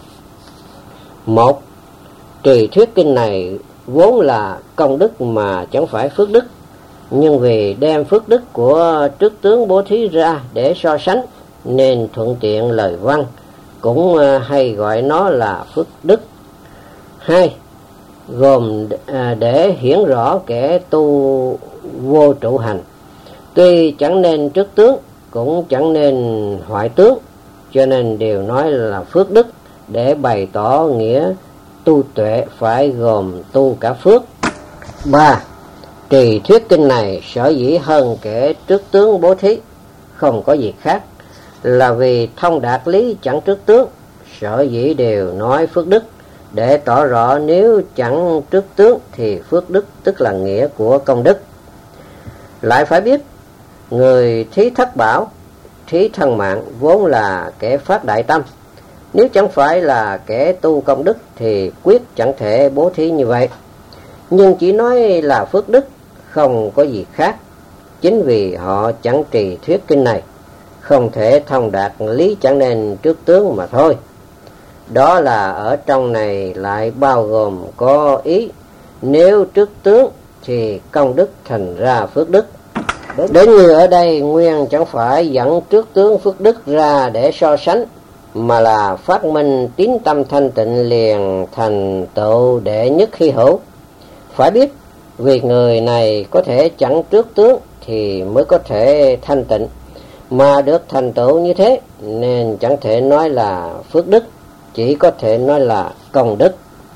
Một, trì thuyết kinh này vốn là công đức mà chẳng phải phước đức, nhưng vì đem phước đức của trước tướng bố thí ra để so sánh nên thuận tiện lời văn, cũng hay gọi nó là phước đức. Hai, gồm để hiển rõ kẻ tu vô trụ hành, tuy chẳng nên trước tướng cũng chẳng nên hoại tướng, cho nên đều nói là phước đức để bày tỏ nghĩa tu tuệ phải gồm tu cả phước. Ba, trì thuyết kinh này sở dĩ hơn kẻ trước tướng bố thí, không có gì khác, là vì thông đạt lý chẳng trước tướng, sở dĩ đều nói phước đức để tỏ rõ nếu chẳng trước tướng thì phước đức tức là nghĩa của công đức. Lại phải biết, người thí thất bảo, thí thân mạng vốn là kẻ phát đại tâm, nếu chẳng phải là kẻ tu công đức thì quyết chẳng thể bố thí như vậy. Nhưng chỉ nói là phước đức, không có gì khác. Chính vì họ chẳng trì thuyết kinh này, không thể thông đạt lý chẳng nên trước tướng mà thôi. Đó là ở trong này lại bao gồm có ý, nếu trước tướng thì công đức thành ra phước đức. Đến như ở đây nguyên chẳng phải dẫn trước tướng phước đức ra để so sánh, mà là phát minh tín tâm thanh tịnh liền thành tựu đệ nhất hy hữu. Phải biết, vì người này có thể chẳng trước tướng thì mới có thể thanh tịnh, mà được thành tựu như thế nên chẳng thể nói là phước đức, chỉ có thể nói là công đức.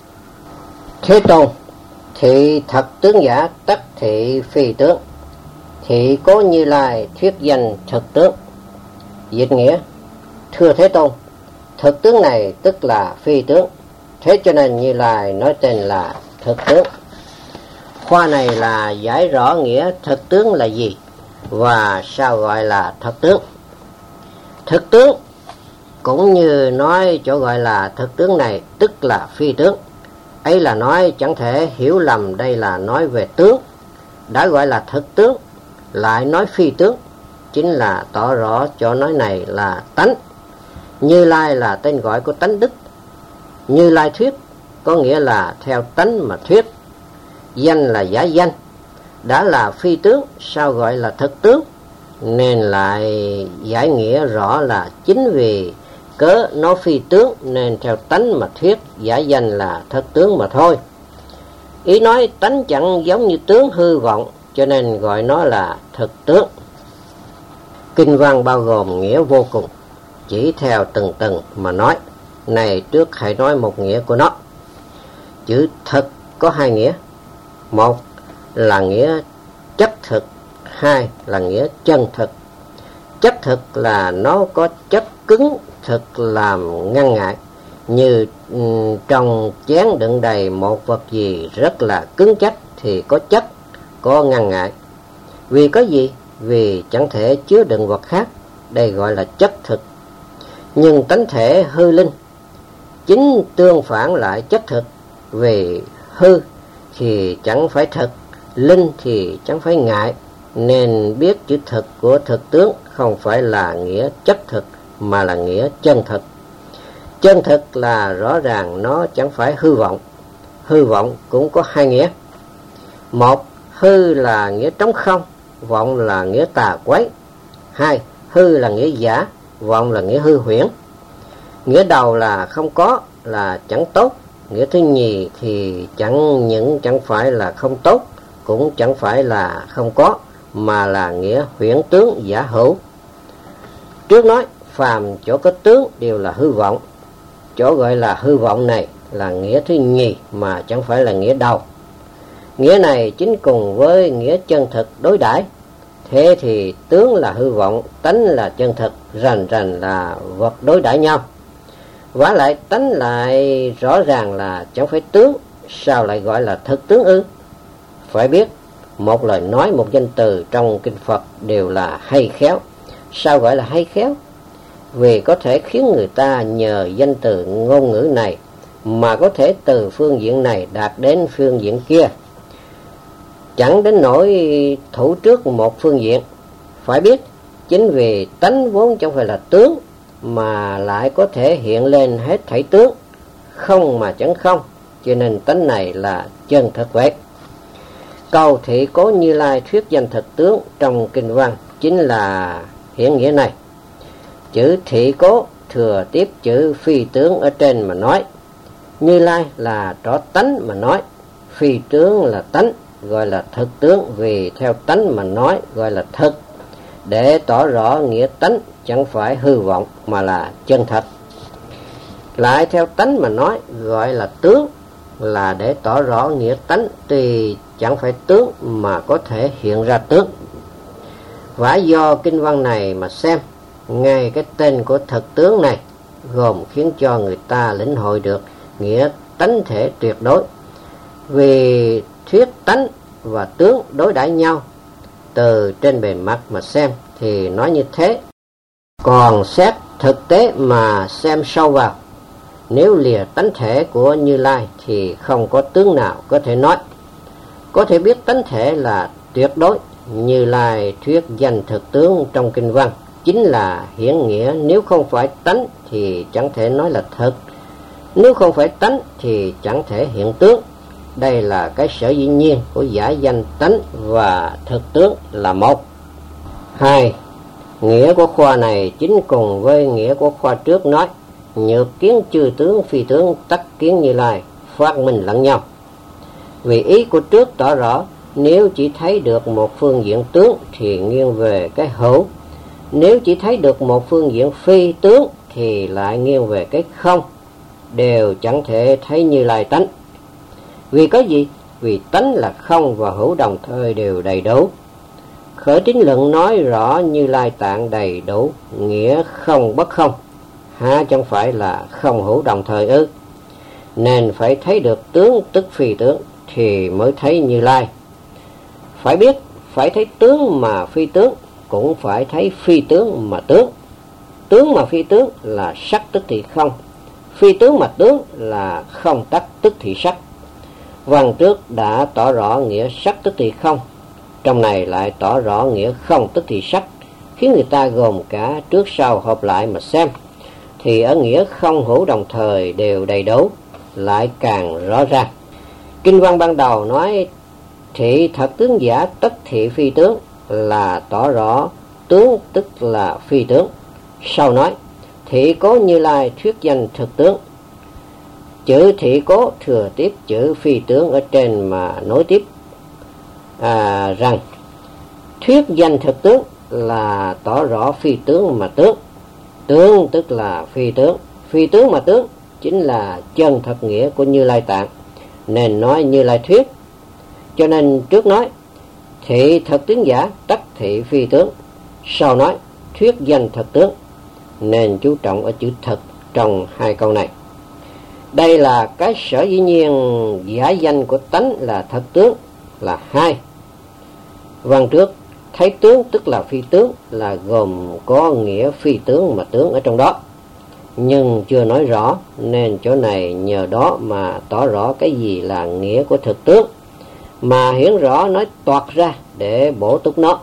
Thế Tôn: thị thật tướng giả, tất thị phi tướng. Thị Cố Như Lai thuyết danh thực tướng. Dịch nghĩa: thưa Thế Tôn, thực tướng này tức là phi tướng, thế cho nên Như Lai nói tên là thực tướng. Khoa này là giải rõ nghĩa thực tướng là gì và sao gọi là thực tướng. Thực tướng cũng như nói chỗ gọi là thực tướng này tức là phi tướng, ấy là nói chẳng thể hiểu lầm đây là nói về tướng. Đã gọi là thực tướng lại nói phi tướng, chính là tỏ rõ chỗ nói này là tánh. Như Lai là tên gọi của tánh đức. Như Lai thuyết có nghĩa là theo tánh mà thuyết. Danh là giả danh, đã là phi tướng sao gọi là thực tướng, nên lại giải nghĩa rõ là chính vì cớ nó phi tướng nên theo tánh mà thuyết, giả danh là thực tướng mà thôi. Ý nói tánh chẳng giống như tướng hư vọng, cho nên gọi nó là thực tướng. Kinh văn bao gồm nghĩa vô cùng, chỉ theo từng từng mà nói. Này trước hãy nói một nghĩa của nó. Chữ thực có hai nghĩa. Một là nghĩa chất thực, hai là nghĩa chân thực. Chất thực là nó có chất cứng thực làm ngăn ngại, như um, trong chén đựng đầy một vật gì rất là cứng chắc thì có chất, có ngăn ngại. Vì có gì? Vì chẳng thể chứa đựng vật khác, đây gọi là chất thực. Nhưng tánh thể hư linh chính tương phản lại chất thực, vì hư thì chẳng phải thực, linh thì chẳng phải ngại, nên biết chữ thực của thực tướng không phải là nghĩa chất thực mà là nghĩa chân thực. Chân thực là rõ ràng nó chẳng phải hư vọng. Hư vọng cũng có hai nghĩa. Một, hư là nghĩa trống không, vọng là nghĩa tà quấy. Hai, hư là nghĩa giả, vọng là nghĩa hư huyễn. Nghĩa đầu là không có, là chẳng tốt. Nghĩa thứ nhì thì chẳng những chẳng phải là không tốt, cũng chẳng phải là không có, mà là nghĩa huyễn tướng giả hữu. Trước nói, phàm chỗ có tướng đều là hư vọng. Chỗ gọi là hư vọng này là nghĩa thứ nhì mà chẳng phải là nghĩa đầu. Nghĩa này chính cùng với nghĩa chân thực đối đãi. Thế thì tướng là hư vọng, tánh là chân thực, rành rành là vật đối đãi nhau. Vả lại tánh lại rõ ràng là chẳng phải tướng, sao lại gọi là thực tướng ư? Phải biết, một lời nói, một danh từ trong kinh Phật đều là hay khéo. Sao gọi là hay khéo? Vì có thể khiến người ta nhờ danh từ ngôn ngữ này mà có thể từ phương diện này đạt đến phương diện kia, chẳng đến nỗi thủ trước một phương diện. Phải biết, chính vì tánh vốn chẳng phải là tướng, mà lại có thể hiện lên hết thảy tướng, không mà chẳng không, cho nên tánh này là chân thực vậy. Câu Thị Cố Như Lai thuyết danh thực tướng trong kinh văn chính là hiện nghĩa này. Chữ thị cố thừa tiếp chữ phi tướng ở trên mà nói. Như Lai là rõ tánh mà nói, phi tướng là tánh, gọi là thực tướng, vì theo tánh mà nói gọi là thực, để tỏ rõ nghĩa tánh chẳng phải hư vọng mà là chân thật. Lại theo tánh mà nói gọi là tướng, là để tỏ rõ nghĩa tánh tuy chẳng phải tướng mà có thể hiện ra tướng. Và do kinh văn này mà xem, ngay cái tên của thực tướng này gồm khiến cho người ta lĩnh hội được nghĩa tánh thể tuyệt đối. Vì thuyết tánh và tướng đối đãi nhau, từ trên bề mặt mà xem thì nói như thế. Còn xét thực tế mà xem sâu vào, nếu lìa tánh thể của Như Lai thì không có tướng nào có thể nói. Có thể biết tánh thể là tuyệt đối. Như Lai thuyết danh thực tướng trong kinh văn chính là hiển nghĩa, nếu không phải tánh thì chẳng thể nói là thực, nếu không phải tánh thì chẳng thể hiện tướng. Đây là cái sở dĩ nhiên của giả danh tánh và thực tướng là một. Hai, nghĩa của khoa này chính cùng với nghĩa của khoa trước nói, nhược kiến chư tướng phi tướng, tắc kiến Như Lai, phát minh lẫn nhau. Vì ý của trước tỏ rõ, nếu chỉ thấy được một phương diện tướng thì nghiêng về cái hữu, nếu chỉ thấy được một phương diện phi tướng thì lại nghiêng về cái không, đều chẳng thể thấy Như Lai tánh. Vì có gì? Vì tánh là không và hữu đồng thời đều đầy đủ. Khởi tín luận nói rõ Như Lai tạng đầy đủ, nghĩa không bất không, há chẳng phải là không hữu đồng thời ư? Nên phải thấy được tướng tức phi tướng thì mới thấy Như Lai. Phải biết, phải thấy tướng mà phi tướng, cũng phải thấy phi tướng mà tướng. Tướng mà phi tướng là sắc tức thì không, phi tướng mà tướng là không tắc tức thì sắc. Văn trước đã tỏ rõ nghĩa sắc tức thì không, trong này lại tỏ rõ nghĩa không tức thì sắc, khiến người ta gồm cả trước sau hợp lại mà xem, thì ở nghĩa không hữu đồng thời đều đầy đủ lại càng rõ ràng. Kinh văn ban đầu nói thị thật tướng giả tất thị phi tướng, là tỏ rõ tướng tức là phi tướng. Sau nói thị cố Như Lai thuyết danh thực tướng. Chữ thị cố thừa tiếp chữ phi tướng ở trên mà nối tiếp à, rằng thuyết danh thực tướng là tỏ rõ phi tướng mà tướng. Tướng tức là phi tướng, phi tướng mà tướng chính là chân thật nghĩa của Như Lai tạng, nên nói Như Lai thuyết. Cho nên trước nói thị thật tướng giả tất thị phi tướng, sau nói thuyết danh thật tướng, nên chú trọng ở chữ thật trong hai câu này. Đây là cái sở dĩ nhiên giả danh của tánh là thật tướng là hai. Văn trước thấy tướng tức là phi tướng là gồm có nghĩa phi tướng mà tướng ở trong đó, nhưng chưa nói rõ, nên chỗ này nhờ đó mà tỏ rõ cái gì là nghĩa của thực tướng, mà hiển rõ nói toạc ra để bổ túc nó.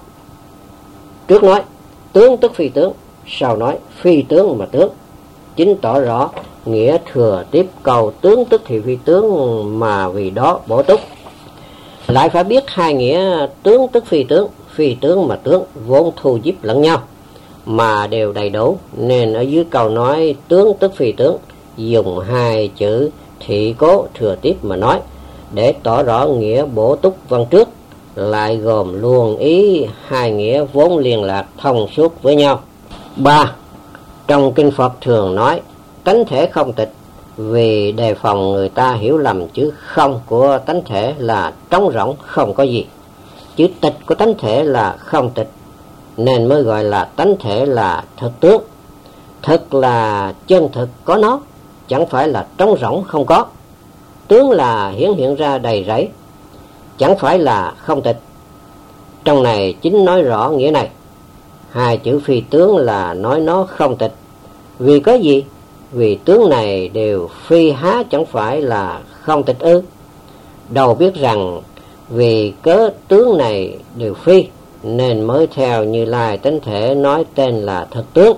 Trước nói tướng tức phi tướng, sau nói phi tướng mà tướng, chính tỏ rõ nghĩa thừa tiếp câu tướng tức thì phi tướng mà vì đó bổ túc. Lại phải biết hai nghĩa tướng tức phi tướng, phi tướng mà tướng vốn thu díp lẫn nhau mà đều đầy đủ, nên ở dưới câu nói tướng tức phi tướng dùng hai chữ thị cố thừa tiếp mà nói để tỏ rõ nghĩa bổ túc văn trước, lại gồm luôn ý hai nghĩa vốn liên lạc thông suốt với nhau. Ba, trong kinh Phật thường nói tánh thể không tịch, vì đề phòng người ta hiểu lầm chữ không của tánh thể là trống rỗng không có gì, chữ tịch của tánh thể là không tịch, nên mới gọi là tánh thể là thực tướng. Thực là chân thực có nó, chẳng phải là trống rỗng không có. Tướng là hiển hiện ra đầy rẫy, chẳng phải là không tịch. Trong này chính nói rõ nghĩa này. Hai chữ phi tướng là nói nó không tịch. Vì có gì? Vì tướng này đều phi há chẳng phải là không tịch ư? Đầu biết rằng vì cớ tướng này đều phi, nên mới theo Như Lai tánh thể nói tên là thực tướng.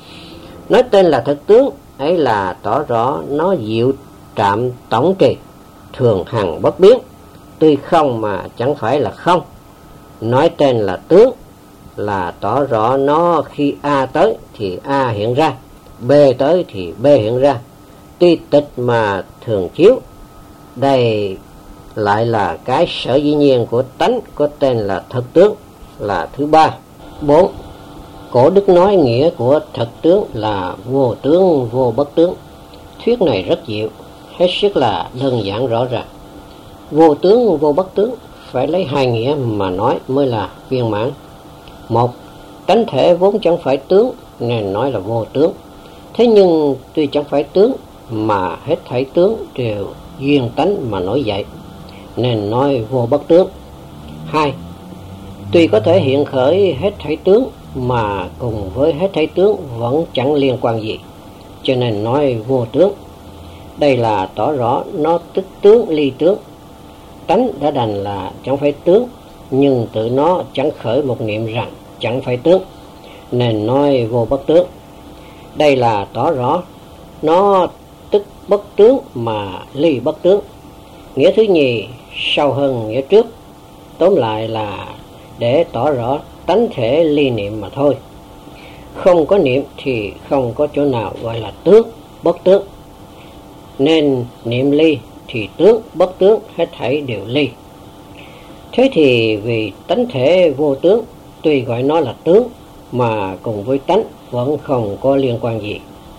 Nói tên là thực tướng ấy là tỏ rõ nó diệu trạm tổng trì, thường hằng bất biến, tuy không mà chẳng phải là không. Nói tên là tướng là tỏ rõ nó khi A tới thì A hiện ra, B tới thì B hiện ra, tuy tịch mà thường chiếu. Đây lại là cái sở dĩ nhiên của tánh có tên là thực tướng, là thứ ba. Bốn, Cổ đức nói nghĩa của thực tướng là vô tướng vô bất tướng. Thuyết này rất diệu, hết sức là đơn giản rõ ràng. Vô tướng vô bất tướng phải lấy hai nghĩa mà nói mới là viên mãn. Một, tánh thể vốn chẳng phải tướng nên nói là vô tướng. Thế nhưng tuy chẳng phải tướng mà hết thảy tướng đều duyên tánh mà nổi dậy, nên nói vô bất tướng. Hai, tuy có thể hiện khởi hết thảy tướng mà cùng với hết thảy tướng vẫn chẳng liên quan gì, cho nên nói vô tướng. Đây là tỏ rõ nó tức tướng ly tướng. Tánh đã đành là chẳng phải tướng, nhưng tự nó chẳng khởi một niệm rằng chẳng phải tướng, nên nói vô bất tướng. Đây là tỏ rõ nó tức bất tướng mà ly bất tướng. Nghĩa thứ nhì sâu hơn nghĩa trước, tóm lại là để tỏ rõ tánh thể ly niệm mà thôi. Không có niệm thì không có chỗ nào gọi là tướng, bất tướng. Nên niệm ly thì tướng, bất tướng hết thảy đều ly. Thế thì vì tánh thể vô tướng, tuy gọi nó là tướng mà cùng với tánh vẫn không có liên quan gì.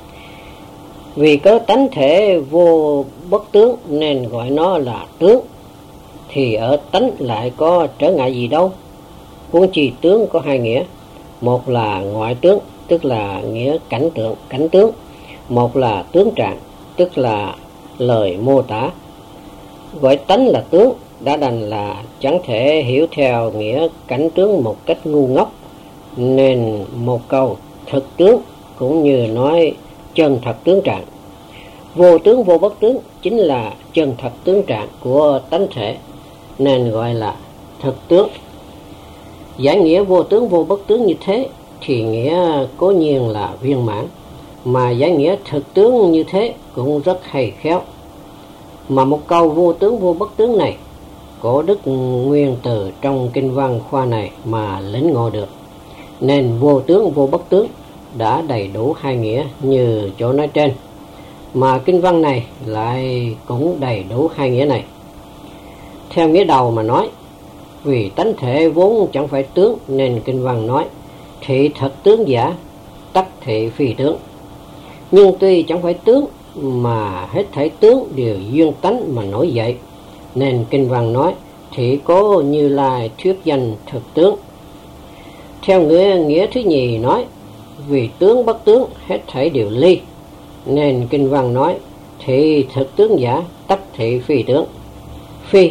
Vì cớ tánh thể vô bất tướng nên gọi nó là tướng, thì ở tánh lại có trở ngại gì đâu. Huống chi tướng có hai nghĩa, một là ngoại tướng, tức là nghĩa cảnh tượng, cảnh tướng. Một là tướng trạng, tức là lời mô tả. Gọi tánh là tướng đã đành là chẳng thể hiểu theo nghĩa cảnh tướng một cách ngu ngốc, nên một câu thực tướng cũng như nói chân thật tướng trạng. Vô tướng vô bất tướng chính là chân thật tướng trạng của tánh thể, nên gọi là thực tướng. Giải nghĩa vô tướng vô bất tướng như thế thì nghĩa cố nhiên là viên mãn, mà giải nghĩa thực tướng như thế cũng rất hay khéo. Mà một câu vô tướng vô bất tướng này, Cổ đức nguyên từ trong kinh văn khoa này mà lĩnh ngộ được, nên vô tướng vô bất tướng đã đầy đủ hai nghĩa như chỗ nói trên, mà kinh văn này lại cũng đầy đủ hai nghĩa này. Theo nghĩa đầu mà nói, vì tánh thể vốn chẳng phải tướng nên kinh văn nói thị thật tướng giả, tắc thị phi tướng. Nhưng tuy chẳng phải tướng mà hết thảy tướng đều duyên tánh mà nổi dậy, nên kinh văn nói thị cố Như Lai thuyết danh thực tướng. Theo nghĩa, nghĩa thứ nhì nói vì tướng bất tướng hết thảy đều ly, nên kinh văn nói thị thực tướng giả, tắc thị phi tướng. Phi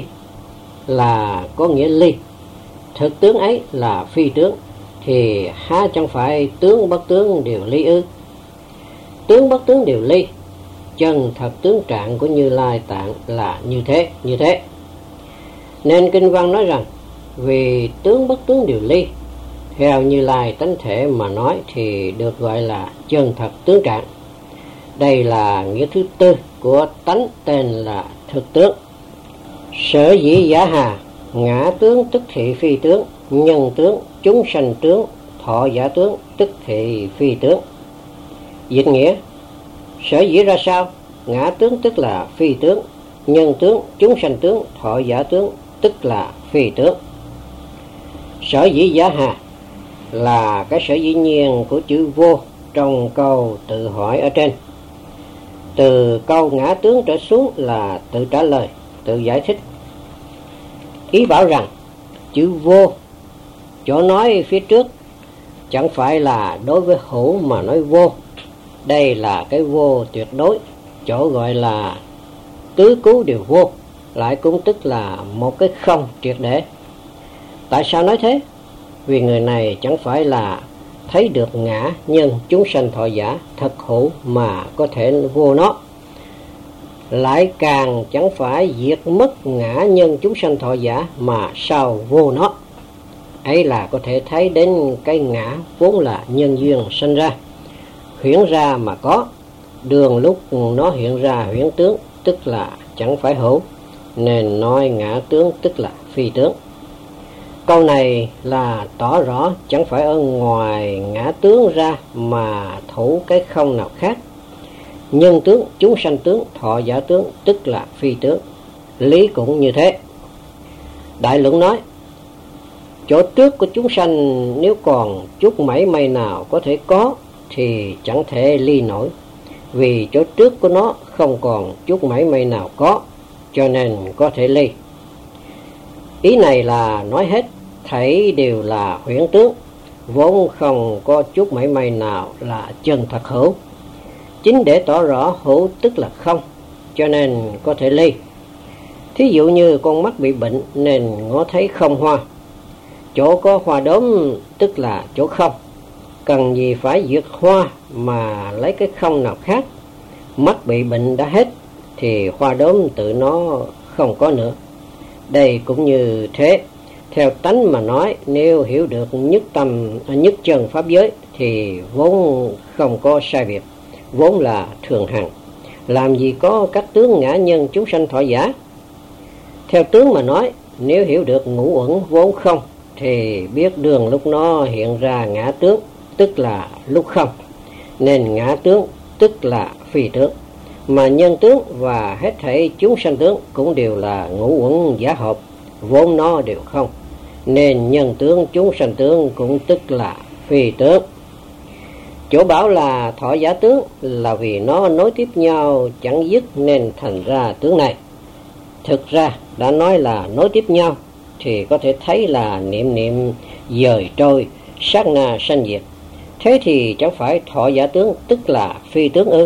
là có nghĩa ly, thực tướng ấy là phi tướng, thì há chẳng phải tướng bất tướng đều ly ư? Tướng bất tướng đều ly, chân thật tướng trạng của Như Lai tạng là như thế, như thế. Nên kinh văn nói rằng vì tướng bất tướng đều ly, theo Như Lai tánh thể mà nói thì được gọi là chân thật tướng trạng. Đây là nghĩa thứ tư của tánh tên là thực tướng. Sở dĩ giả hà, ngã tướng tức thị phi tướng, nhân tướng, chúng sanh tướng, thọ giả tướng tức thị phi tướng. Dịch nghĩa, sở dĩ ra sao? Ngã tướng tức là phi tướng, nhân tướng, chúng sanh tướng, thọ giả tướng tức là phi tướng. Sở dĩ giả hà là cái sở dĩ nhiên của chữ vô trong câu tự hỏi ở trên. Từ câu ngã tướng trở xuống là tự trả lời, tự giải thích. Ý bảo rằng chữ vô chỗ nói phía trước chẳng phải là đối với hữu mà nói vô. Đây là cái vô tuyệt đối, chỗ gọi là tứ cứu đều vô, lại cũng tức là một cái không triệt để. Tại sao nói thế? Vì người này chẳng phải là thấy được ngã nhân chúng sanh thọ giả thật hữu mà có thể vô nó, lại càng chẳng phải diệt mất ngã nhân chúng sanh thọ giả mà sao vô nó. Ấy là có thể thấy đến cái ngã vốn là nhân duyên sinh ra, huyễn ra mà có, đường lúc nó hiện ra huyễn tướng tức là chẳng phải hữu, nên nói ngã tướng tức là phi tướng. Câu này là tỏ rõ chẳng phải ở ngoài ngã tướng ra mà thủ cái không nào khác. Nhân tướng, chúng sanh tướng, thọ giả tướng tức là phi tướng. Lý cũng như thế. Đại Luận nói, chỗ trước của chúng sanh nếu còn chút mảy may nào có thể có thì chẳng thể ly nổi, vì chỗ trước của nó không còn chút mảy may nào có, cho nên có thể ly. Ý này là nói hết thảy đều là huyễn tướng, vốn không có chút mảy may nào là chân thật hữu. Chính để tỏ rõ hữu tức là không, cho nên có thể ly. Thí dụ như con mắt bị bệnh nên ngó thấy không hoa, chỗ có hoa đốm tức là chỗ không, cần gì phải diệt hoa mà lấy cái không nào khác. Mắt bị bệnh đã hết thì hoa đốm tự nó không có nữa. Đây cũng như thế. Theo tánh mà nói, nếu hiểu được nhất tâm nhất chân pháp giới thì vốn không có sai biệt, vốn là thường hằng, làm gì có các tướng ngã nhân chúng sanh thọ giả. Theo tướng mà nói, nếu hiểu được ngũ uẩn vốn không thì biết đường lúc nó hiện ra ngã tướng tức là lúc không, nên ngã tướng tức là phi tướng. Mà nhân tướng và hết thảy chúng sanh tướng cũng đều là ngũ uẩn giả hợp, vốn nó đều không, nên nhân tướng chúng sanh tướng cũng tức là phi tướng. Chỗ bảo là thọ giả tướng là vì nó nối tiếp nhau chẳng dứt nên thành ra tướng này. Thực ra đã nói là nối tiếp nhau thì có thể thấy là niệm niệm dời trôi, sát na sanh diệt. Thế thì chẳng phải thọ giả tướng tức là phi tướng ư?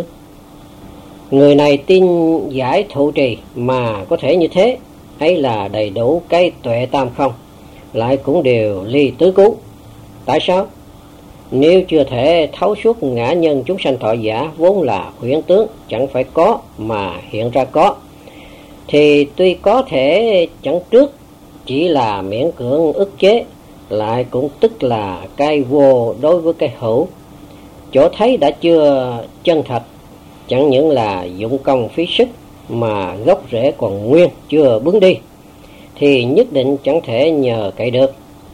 Người này tin giải thụ trì mà có thể như thế, ấy là đầy đủ cái tuệ tam không, lại cũng đều ly tứ cứu. Tại sao? Nếu chưa thể thấu suốt ngã nhân chúng sanh thọ giả vốn là huyễn tướng chẳng phải có mà hiện ra có, thì tuy có thể chẳng trước chỉ là miễn cưỡng ức chế, lại cũng tức là cái vô đối với cái hữu. Chỗ thấy đã chưa chân thật, chẳng những là dụng công phí sức mà gốc rễ còn nguyên chưa bướng đi, thì nhất định chẳng thể nhờ cậy được.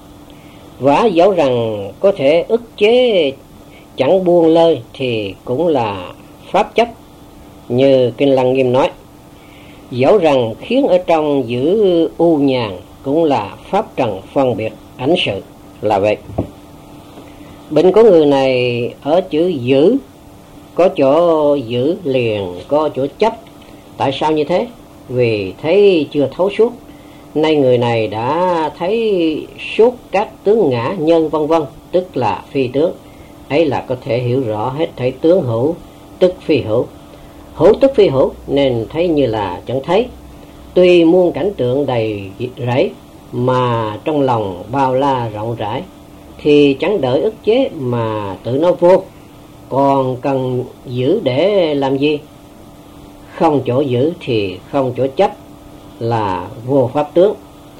Vả dẫu rằng có thể ức chế chẳng buông lơi thì cũng là pháp chấp, như Kinh Lăng Nghiêm nói. Dẫu rằng khiến ở trong giữ u nhàn cũng là pháp trần phân biệt ảnh sự, là vậy. Bệnh của người này ở chữ giữ, có chỗ giữ liền, có chỗ chấp. Tại sao như thế? Vì thấy chưa thấu suốt. Nay người này đã thấy suốt các tướng ngã nhân vân vân, tức là phi tướng. Ấy là có thể hiểu rõ hết thảy tướng hữu tức phi hữu, hữu tức phi hữu, nên thấy như là chẳng thấy. Tuy muôn cảnh tượng đầy rẫy mà trong lòng bao la rộng rãi, thì chẳng đợi ức chế mà tự nó vô. Còn cần giữ để làm gì? Không chỗ giữ thì không chỗ chấp, là vô pháp tướng.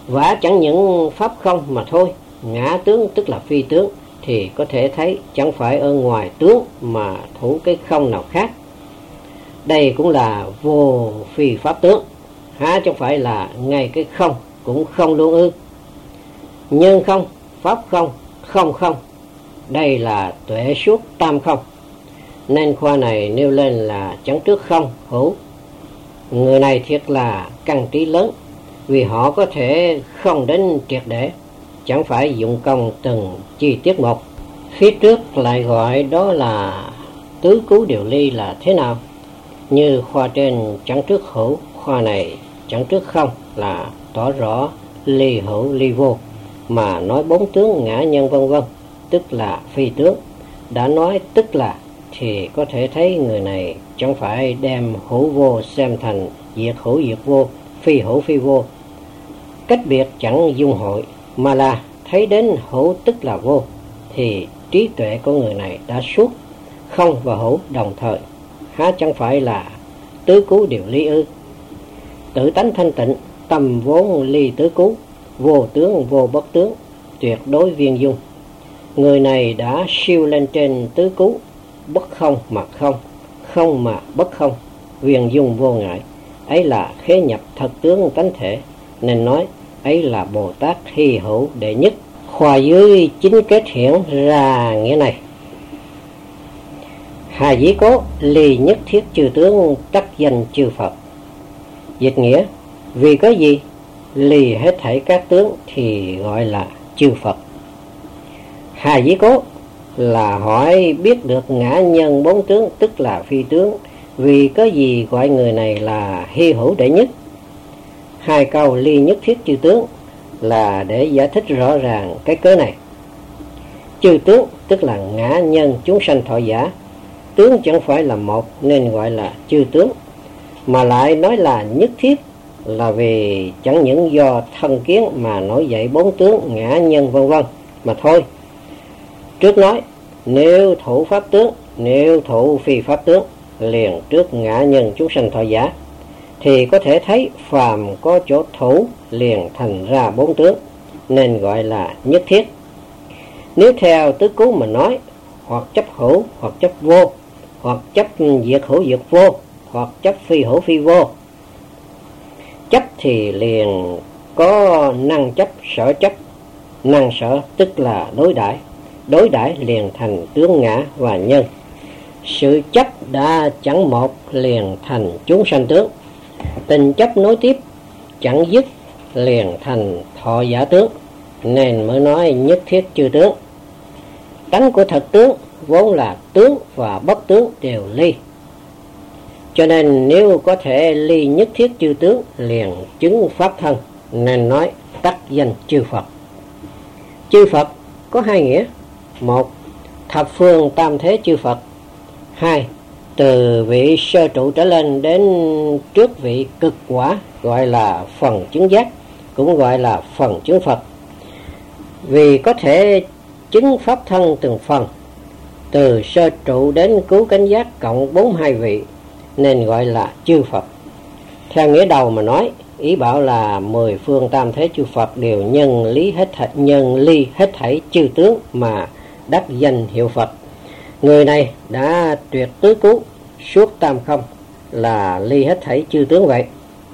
Vả chẳng những pháp không mà thôi, ngã tướng tức là phi tướng thì có thể thấy chẳng phải ở ngoài tướng mà thủ cái không nào khác. Đây cũng là vô phi pháp tướng, há chẳng phải là ngay cái không cũng không luôn ư? Nhân không, pháp không, không không, đây là tuệ suốt tam không. Nên khoa này nêu lên là chẳng trước không hữu. Người này thiệt là căn trí lớn, vì họ có thể không đến triệt để, chẳng phải dụng công từng chi tiết một. Phía trước lại gọi đó là tứ cứu điều ly là thế nào? Như khoa trên chẳng trước hữu, khoa này chẳng trước không là tỏ rõ ly hữu ly vô, mà nói bốn tướng ngã nhân vân vân, tức là phi tướng. Đã nói tức là thì có thể thấy người này chẳng phải đem hữu vô xem thành diệt hữu diệt vô, phi hữu phi vô, cách biệt chẳng dung hội, mà là thấy đến hữu tức là vô, thì trí tuệ của người này đã suốt không và hữu đồng thời, há chẳng phải là tứ cứu điều ly ư? Tự tánh thanh tịnh, tâm vốn ly tứ cứu, vô tướng vô bất tướng, tuyệt đối viên dung. Người này đã siêu lên trên tứ cứu, bất không mà không, không mà bất không, viên dung vô ngại. Ấy là khế nhập thật tướng tánh thể, nên nói ấy là Bồ Tát hy hữu đệ nhất. Khoa dưới chính kết hiển ra nghĩa này. Hà dĩ cố ly nhất thiết chư tướng tắc danh chư Phật. Dịch nghĩa, vì có gì ly hết thảy các tướng thì gọi là chư Phật. Hà dĩ cố là hỏi biết được ngã nhân bốn tướng tức là phi tướng, vì có gì gọi người này là hy hữu đệ nhất. Hai câu ly nhất thiết chư tướng là để giải thích rõ ràng cái cớ này. Chư tướng tức là ngã nhân chúng sanh thọ giả, tướng chẳng phải là một nên gọi là chư tướng, mà lại nói là nhất thiết là vì chẳng những do thân kiến mà nổi dậy bốn tướng ngã nhân vân vân mà thôi. Trước nói nếu thủ pháp tướng, nếu thủ phi pháp tướng liền trước ngã nhân chúng sanh thọ giả, thì có thể thấy phàm có chỗ thủ liền thành ra bốn tướng, nên gọi là nhất thiết. Nếu theo tứ cứu mà nói, hoặc chấp hữu, hoặc chấp vô, hoặc chấp diệt hữu diệt vô, hoặc chấp phi hữu phi vô. Chấp thì liền có năng chấp, sở chấp. Năng sở tức là đối đãi, đối đãi liền thành tướng ngã và nhân. Sự chấp đã chẳng một liền thành chúng sanh tướng. Tình chấp nối tiếp chẳng dứt liền thành thọ giả tướng, nên mới nói nhất thiết chư tướng. Tánh của thật tướng vốn là tướng và bất tướng đều ly, cho nên nếu có thể ly nhất thiết chư tướng liền chứng pháp thân, nên nói tắc danh chư Phật. Chư Phật có hai nghĩa: một, thập phương tam thế chư Phật; hai, từ vị sơ trụ trở lên đến trước vị cực quả gọi là phần chứng giác, cũng gọi là phần chứng Phật. Vì có thể chứng pháp thân từng phần, từ sơ trụ đến cứu cánh giác cộng bốn hai vị, nên gọi là chư Phật. Theo nghĩa đầu mà nói, ý bảo là mười phương tam thế chư Phật đều nhân lý hết thảy, nhân ly hết thảy chư tướng mà đắc danh hiệu Phật. Người này đã tuyệt tứ cứu suốt tam không, là ly hết thảy chư tướng vậy.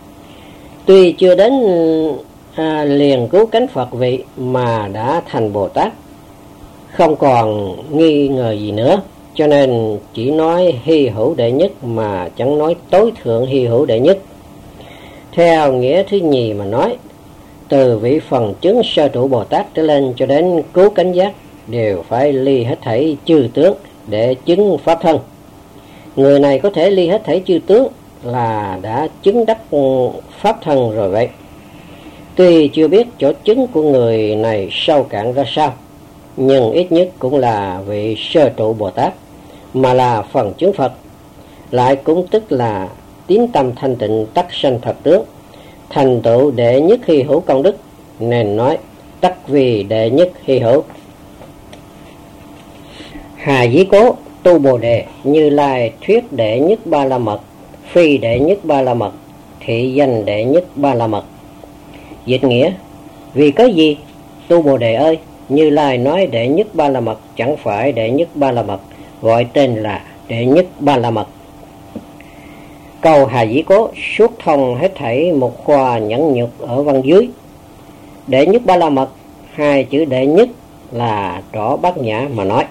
Tuy chưa đến à, liền cứu cánh Phật vị mà đã thành Bồ Tát, không còn nghi ngờ gì nữa, cho nên chỉ nói hy hữu đệ nhất mà chẳng nói tối thượng hy hữu đệ nhất. Theo nghĩa thứ nhì mà nói, từ vị phần chứng sơ trụ Bồ Tát trở lên cho đến cứu cánh giác đều phải ly hết thảy chư tướng để chứng pháp thân. Người này có thể ly hết thảy chư tướng là đã chứng đắc pháp thân rồi vậy. Tuy chưa biết chỗ chứng của người này sâu cạn ra sao, nhưng ít nhất cũng là vị sơ trụ Bồ Tát, mà là phần chứng Phật, lại cũng tức là tín tâm thanh tịnh tắc sanh thật tướng, thành tựu đệ nhất hy hữu công đức, nên nói tắc vì đệ nhất hy hữu. Hà dĩ cố tu Bồ đề, Như Lai thuyết đệ nhất ba la mật, phi đệ nhất ba la mật, thị danh đệ nhất ba la mật. Dịch nghĩa, Vì cái gì? Tu Bồ Đề ơi, Như Lai nói đệ nhất Ba La Mật chẳng phải đệ nhất Ba La Mật, gọi tên là đệ nhất Ba La Mật. Câu Hà Dĩ Cố suốt thông hết thảy một khoa nhẫn nhục ở văn dưới. Đệ nhất Ba La Mật, hai chữ đệ nhất là rõ bát nhã mà nói.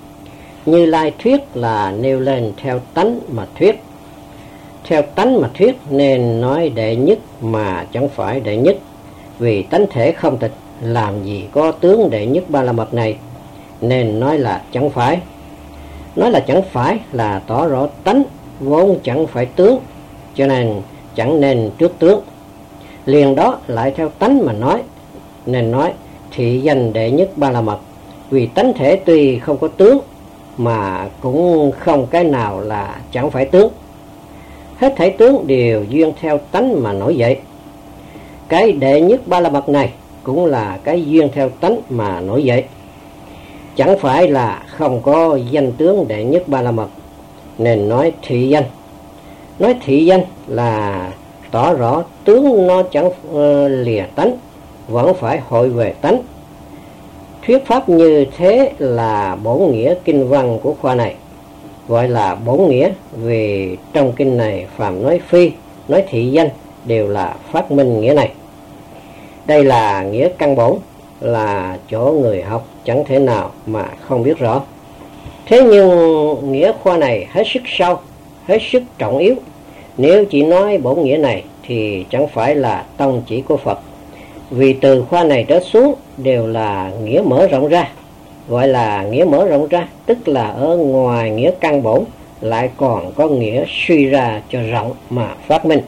Như Lai thuyết là nêu lên theo tánh mà thuyết. Theo tánh mà thuyết nên nói đệ nhất mà chẳng phải đệ nhất. Vì tánh thể không tịch, làm gì có tướng đệ nhất Ba La Mật này, nên nói là chẳng phải. Nói là chẳng phải là tỏ rõ tánh vốn chẳng phải tướng, cho nên chẳng nên trước tướng. Liền đó lại theo tánh mà nói, nên nói thị danh đệ nhất Ba La Mật. Vì tánh thể tuy không có tướng, mà cũng không cái nào là chẳng phải tướng. Hết thảy tướng đều duyên theo tánh mà nổi dậy. Cái đệ nhất Ba La Mật này cũng là cái duyên theo tánh mà nổi dậy. Chẳng phải là không có danh tướng đệ nhất Ba La Mật, nên nói thị danh. Nói thị danh là tỏ rõ tướng nó chẳng uh, lìa tánh, vẫn phải hội về tánh. Thuyết pháp như thế là bổn nghĩa kinh văn của khoa này, gọi là bổn nghĩa vì trong kinh này phàm nói phi, nói thị danh đều là phát minh nghĩa này. Đây là nghĩa căn bổn, là chỗ người học chẳng thể nào mà không biết rõ. Thế nhưng nghĩa khoa này hết sức sâu, hết sức trọng yếu. Nếu chỉ nói bổn nghĩa này thì chẳng phải là tông chỉ của Phật. Vì từ khoa này trở xuống đều là nghĩa mở rộng ra. Gọi là nghĩa mở rộng ra, tức là ở ngoài nghĩa căn bổn lại còn có nghĩa suy ra cho rộng mà phát minh.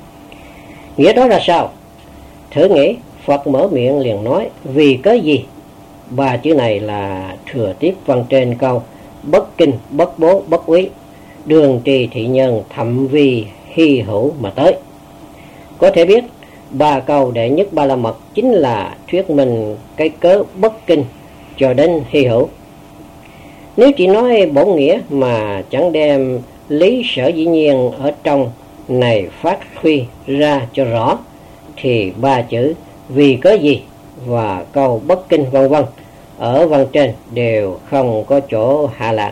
Nghĩa đó là sao? Thử nghĩ, Phật mở miệng liền nói vì cái gì? Ba chữ này là thừa tiếp văn trên câu bất kinh, bất bố, bất úy, đường trì thị nhân, thậm vi hy hữu mà tới. Có thể biết ba câu đệ nhất Ba La Mật chính là thuyết minh cái cớ bất kinh cho đến hy hữu. Nếu chỉ nói bổn nghĩa mà chẳng đem lý sở dĩ nhiên ở trong này phát huy ra cho rõ, thì ba chữ vì có gì và câu bất kinh vân vân ở văn trên đều không có chỗ hạ lạc.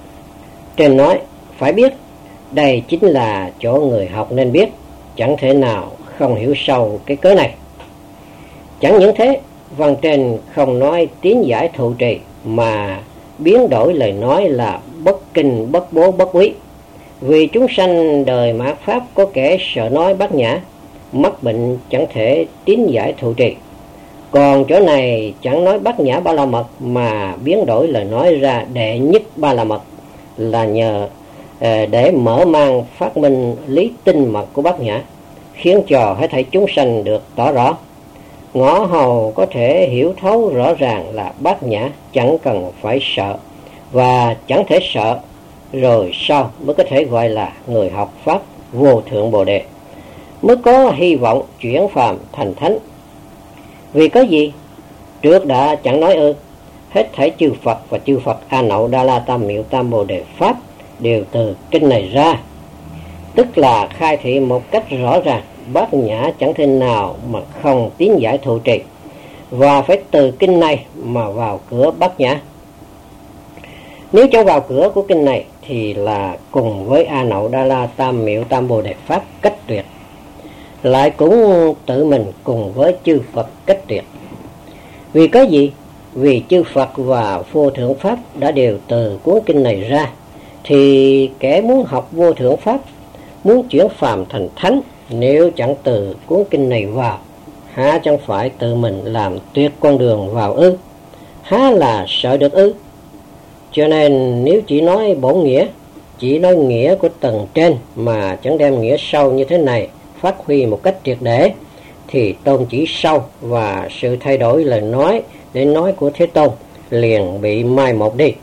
Trên nói phải biết, đây chính là chỗ người học nên biết, chẳng thể nào không hiểu sâu cái cớ này. Chẳng những thế, văn trên không nói tiến giải thụ trì mà biến đổi lời nói là bất kinh, bất bố, bất úy. Vì chúng sanh đời mạt pháp có kẻ sợ nói bát nhã, mắc bệnh chẳng thể tiến giải thụ trì. Còn chỗ này chẳng nói bát nhã Ba La Mật mà biến đổi lời nói ra đệ nhất Ba La Mật, là nhờ để mở mang phát minh lý tinh mật của bát nhã, khiến cho hết thảy chúng sanh được tỏ rõ. Ngõ hầu có thể hiểu thấu rõ ràng là bát nhã chẳng cần phải sợ, và chẳng thể sợ, rồi sau mới có thể gọi là người học pháp vô thượng Bồ Đề, mới có hy vọng chuyển phàm thành thánh. Vì có gì? Trước đã chẳng nói ư? Hết thảy chư Phật và chư Phật A Nậu Đa La Tam Miệu Tam Bồ Đề Pháp đều từ kinh này ra, tức là khai thị một cách rõ ràng bát nhã chẳng thể nào mà không tiến giải thụ trì, và phải từ kinh này mà vào cửa bát nhã. Nếu cho vào cửa của kinh này thì là cùng với A Nậu Đa La Tam Miệu Tam Bồ Đề Pháp cách tuyệt, lại cũng tự mình cùng với chư Phật cách tuyệt. Vì có gì? Vì chư Phật và vô thượng Pháp đã đều từ cuốn kinh này ra, thì kẻ muốn học vô thượng Pháp, muốn chuyển phàm thành thánh, nếu chẳng từ cuốn kinh này vào, há chẳng phải tự mình làm tuyệt con đường vào ư? Há là sợ được ư? Cho nên nếu chỉ nói bổn nghĩa, chỉ nói nghĩa của tầng trên mà chẳng đem nghĩa sâu như thế này phát huy một cách triệt để, thì tôn chỉ sâu và sự thay đổi lời nói để nói của Thế Tôn liền bị mai một đi.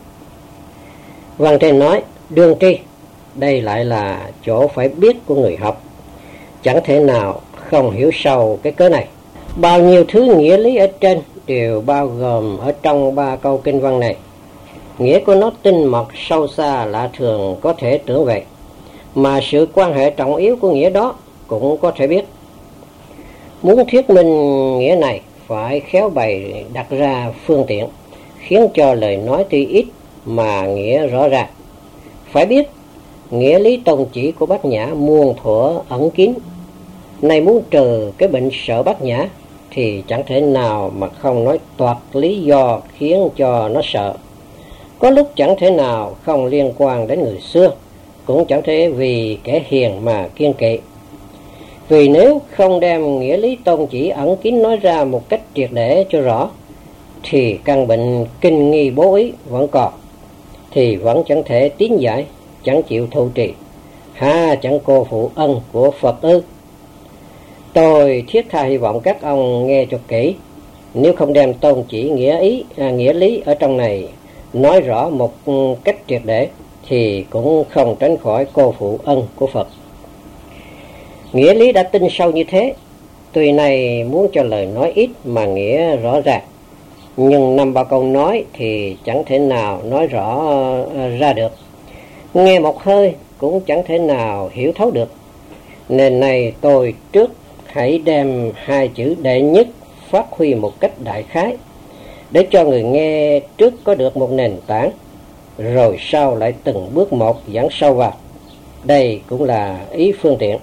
Văn trên nói đương tri, đây lại là chỗ phải biết của người học, chẳng thể nào không hiểu sâu cái cớ này. Bao nhiêu thứ nghĩa lý ở trên đều bao gồm ở trong ba câu kinh văn này. Nghĩa của nó tinh mật sâu xa lạ thường có thể tưởng vậy, mà sự quan hệ trọng yếu của nghĩa đó cũng có thể biết. Muốn thuyết minh nghĩa này phải khéo bày đặt ra phương tiện, khiến cho lời nói tuy ít mà nghĩa rõ ràng. Phải biết, nghĩa lý tôn chỉ của Bát Nhã muôn thuở ẩn kín. Này muốn trừ cái bệnh sợ Bát Nhã thì chẳng thể nào mà không nói toạc lý do khiến cho nó sợ. Có lúc chẳng thể nào không liên quan đến người xưa, cũng chẳng thể vì kẻ hiền mà kiêng kỵ. Vì nếu không đem nghĩa lý tôn chỉ ẩn kín nói ra một cách triệt để cho rõ, thì căn bệnh kinh nghi bố ý vẫn còn, thì vẫn chẳng thể tiến giải, chẳng chịu thụ trì, ha chẳng cô phụ ân của Phật ư? Tôi thiết tha hy vọng các ông nghe cho kỹ, nếu không đem tôn chỉ nghĩa ý à, nghĩa lý ở trong này nói rõ một cách triệt để thì cũng không tránh khỏi cô phụ ân của Phật. Nghĩa lý đã tinh sâu như thế, tuy này muốn cho lời nói ít mà nghĩa rõ ràng, nhưng năm ba câu nói thì chẳng thể nào nói rõ ra được, nghe một hơi cũng chẳng thể nào hiểu thấu được. Nên này tôi trước hãy đem hai chữ đệ nhất phát huy một cách đại khái, để cho người nghe trước có được một nền tảng, rồi sau lại từng bước một giảng sâu vào. Đây cũng là ý phương tiện.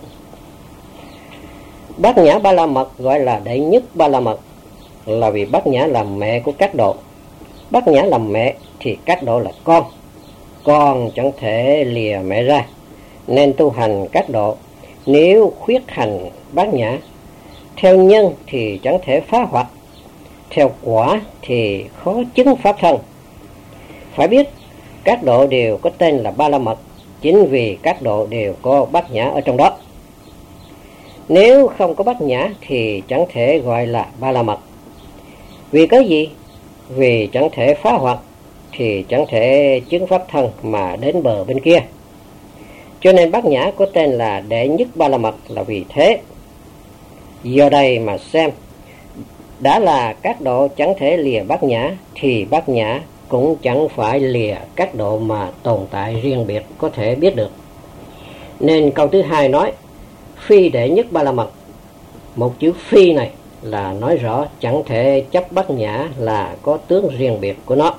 Bát Nhã Ba La Mật gọi là đệ nhất Ba La Mật là vì Bát Nhã là mẹ của các độ. Bát Nhã làm mẹ thì các độ là con, con chẳng thể lìa mẹ ra, nên tu hành các độ nếu khuyết hành Bát Nhã, theo nhân thì chẳng thể phá hoặc, theo quả thì khó chứng pháp thân. Phải biết các độ đều có tên là Ba La Mật, chính vì các độ đều có Bát Nhã ở trong đó. Nếu không có Bát Nhã thì chẳng thể gọi là Ba La Mật. Vì cái gì? Vì chẳng thể phá hoặc thì chẳng thể chứng pháp thân mà đến bờ bên kia. Cho nên Bát Nhã có tên là đệ nhất Ba La Mật là vì thế. Do đây mà xem, đã là các độ chẳng thể lìa Bát Nhã thì Bát Nhã cũng chẳng phải lìa các độ mà tồn tại riêng biệt có thể biết được. Nên câu thứ hai nói phi đệ nhất Ba La Mật. Một chữ phi này là nói rõ chẳng thể chấp Bát Nhã là có tướng riêng biệt của nó.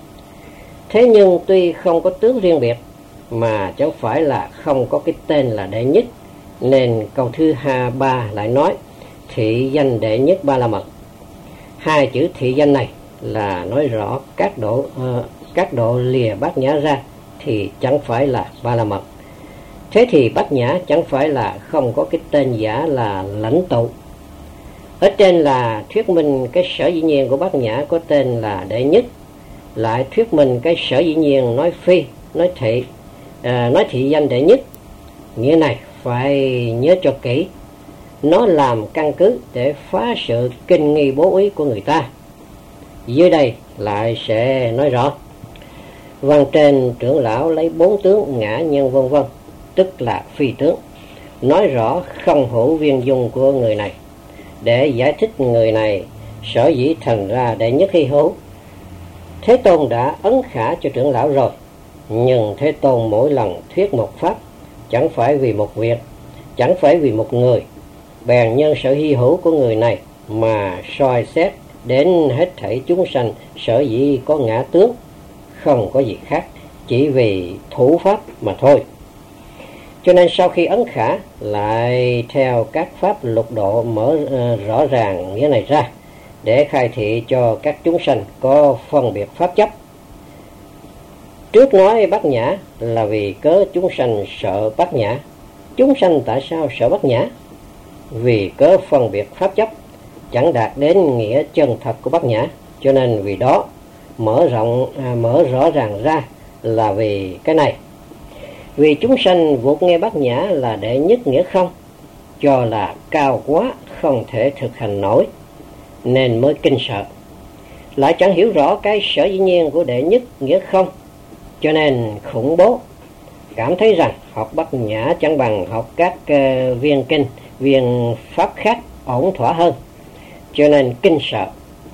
Thế nhưng tuy không có tướng riêng biệt mà chẳng phải là không có cái tên là đệ nhất, nên câu thứ hai ba lại nói thị danh đệ nhất Ba La Mật. Hai chữ thị danh này là nói rõ các độ uh, các độ lìa Bát Nhã ra thì chẳng phải là Ba La Mật. Thế thì Bát Nhã chẳng phải là không có cái tên giả là lãnh tụ. Ở trên là thuyết minh cái sở dĩ nhiên của Bát Nhã có tên là đệ nhất, lại thuyết minh cái sở dĩ nhiên nói phi, nói thị, à, nói thị danh đệ nhất. Nghĩa này phải nhớ cho kỹ, nó làm căn cứ để phá sự kinh nghi bố ý của người ta. Dưới đây lại sẽ nói rõ. Văn trên trưởng lão lấy bốn tướng ngã nhân vân vân, tức là phi tướng, nói rõ không hữu viên dung của người này, để giải thích người này sở dĩ thành ra đệ nhất hy hữu. Thế Tôn đã ấn khả cho trưởng lão rồi, nhưng Thế Tôn mỗi lần thuyết một pháp chẳng phải vì một việc, chẳng phải vì một người, bèn nhân sự hy hữu của người này mà soi xét đến hết thảy chúng sanh sở dĩ có ngã tướng, không có gì khác, chỉ vì thủ pháp mà thôi. Cho nên sau khi ấn khả lại theo các pháp lục độ mở uh, rõ ràng nghĩa này ra, để khai thị cho các chúng sanh có phân biệt pháp chấp. Trước nói Bát Nhã là vì cớ chúng sanh sợ Bát Nhã. Chúng sanh tại sao sợ Bát Nhã? Vì cớ phân biệt pháp chấp, chẳng đạt đến nghĩa chân thật của Bát Nhã. Cho nên vì đó mở rộng à, mở rõ ràng ra là vì cái này. Vì chúng sanh vụt nghe Bát Nhã là đệ nhất nghĩa không, cho là cao quá không thể thực hành nổi, nên mới kinh sợ. Lại chẳng hiểu rõ cái sở dĩ nhiên của đệ nhất nghĩa không, cho nên khủng bố, cảm thấy rằng học Bát Nhã chẳng bằng học các uh, viên kinh, viên pháp khác ổn thỏa hơn, cho nên kinh sợ.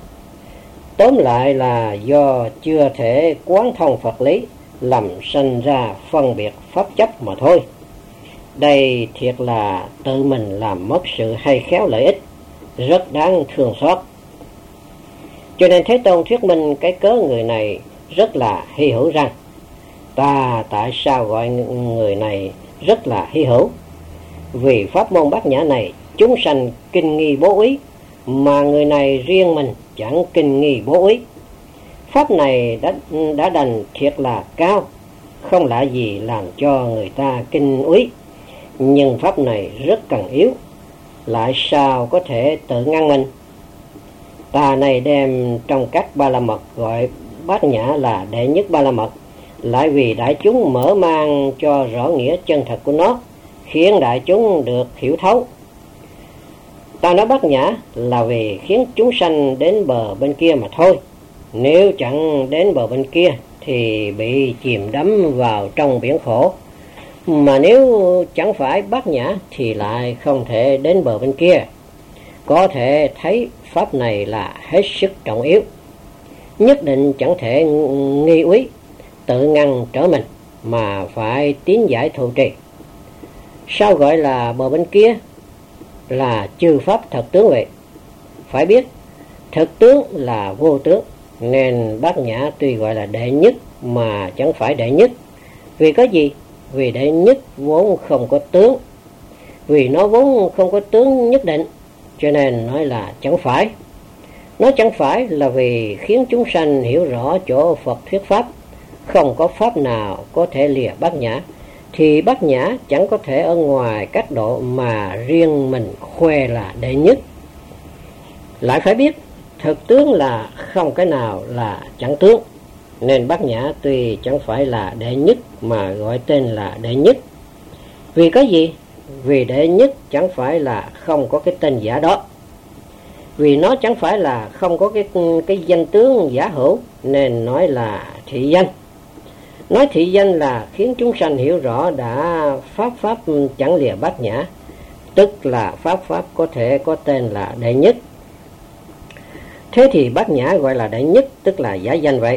Tóm lại là do chưa thể quán thông Phật lý, làm sanh ra phân biệt pháp chấp mà thôi. Đây thiệt là tự mình làm mất sự hay khéo lợi ích, rất đáng thương xót. Cho nên Thế Tôn thuyết minh cái cớ người này rất là hy hữu rằng ta tại sao gọi người này rất là hy hữu? Vì pháp môn Bát Nhã này chúng sanh kinh nghi bố úy, mà người này riêng mình chẳng kinh nghi bố úy. Pháp này đã, đã đành thiệt là cao, không lạ gì làm cho người ta kinh úy. Nhưng pháp này rất cần yếu, lại sao có thể tự ngăn mình? Ta này đem trong các ba la mật gọi Bát Nhã là đệ nhất ba la mật, lại vì đại chúng mở mang cho rõ nghĩa chân thật của nó, khiến đại chúng được hiểu thấu. Ta nói Bát Nhã là vì khiến chúng sanh đến bờ bên kia mà thôi. Nếu chẳng đến bờ bên kia thì bị chìm đắm vào trong biển khổ. Mà nếu chẳng phải Bát Nhã thì lại không thể đến bờ bên kia. Có thể thấy pháp này là hết sức trọng yếu, nhất định chẳng thể nghi úy, tự ngăn trở mình, mà phải tín giải thụ trì. Sao gọi là bờ bên kia? Là chư pháp thật tướng vậy. Phải biết thực tướng là vô tướng, nên Bát Nhã tuy gọi là đệ nhất mà chẳng phải đệ nhất. Vì có gì? Vì đệ nhất vốn không có tướng. Vì nó vốn không có tướng nhất định, cho nên nói là chẳng phải. Nó chẳng phải là vì khiến chúng sanh hiểu rõ chỗ Phật thuyết pháp. Không có pháp nào có thể lìa Bát Nhã, thì Bát Nhã chẳng có thể ở ngoài các độ mà riêng mình khoe là đệ nhất. Lại phải biết thực tướng là không cái nào là chẳng tướng, nên Bát Nhã tuy chẳng phải là đệ nhất mà gọi tên là đệ nhất. Vì có gì? Vì đệ nhất chẳng phải là không có cái tên giả đó. Vì nó chẳng phải là không có cái, cái danh tướng giả hữu, nên nói là thị danh. Nói thị danh là khiến chúng sanh hiểu rõ đã pháp pháp chẳng lìa Bát Nhã, tức là pháp pháp có thể có tên là đệ nhất. Thế thì Bát Nhã gọi là đệ nhất, tức là giả danh vậy.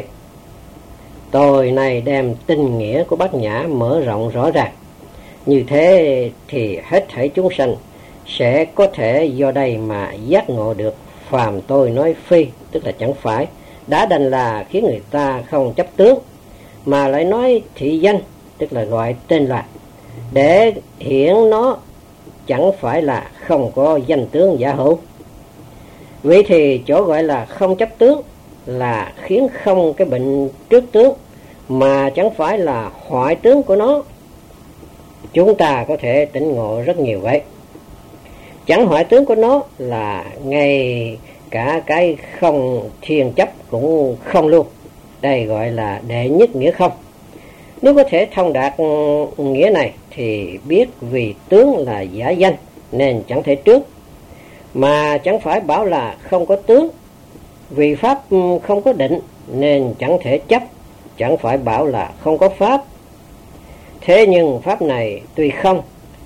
Tôi này đem tinh nghĩa của Bát Nhã mở rộng rõ ràng. Như thế thì hết thảy chúng sanh sẽ có thể do đây mà giác ngộ được phàm tôi nói phi, tức là chẳng phải, đã đành là khiến người ta không chấp tướng, mà lại nói thị danh, tức là gọi tên là, để hiển nó chẳng phải là không có danh tướng giả hữu. Vậy thì chỗ gọi là không chấp tướng là khiến không cái bệnh trước tướng, mà chẳng phải là hoại tướng của nó. Chúng ta có thể tỉnh ngộ rất nhiều vậy. Chẳng hoại tướng của nó là ngay cả cái không thiên chấp cũng không luôn. Đây gọi là đệ nhất nghĩa không. Nếu có thể thông đạt nghĩa này thì biết vì tướng là giả danh nên chẳng thể trước, mà chẳng phải bảo là không có tướng. Vì pháp không có định nên chẳng thể chấp, chẳng phải bảo là không có pháp. Thế nhưng pháp này tuy không,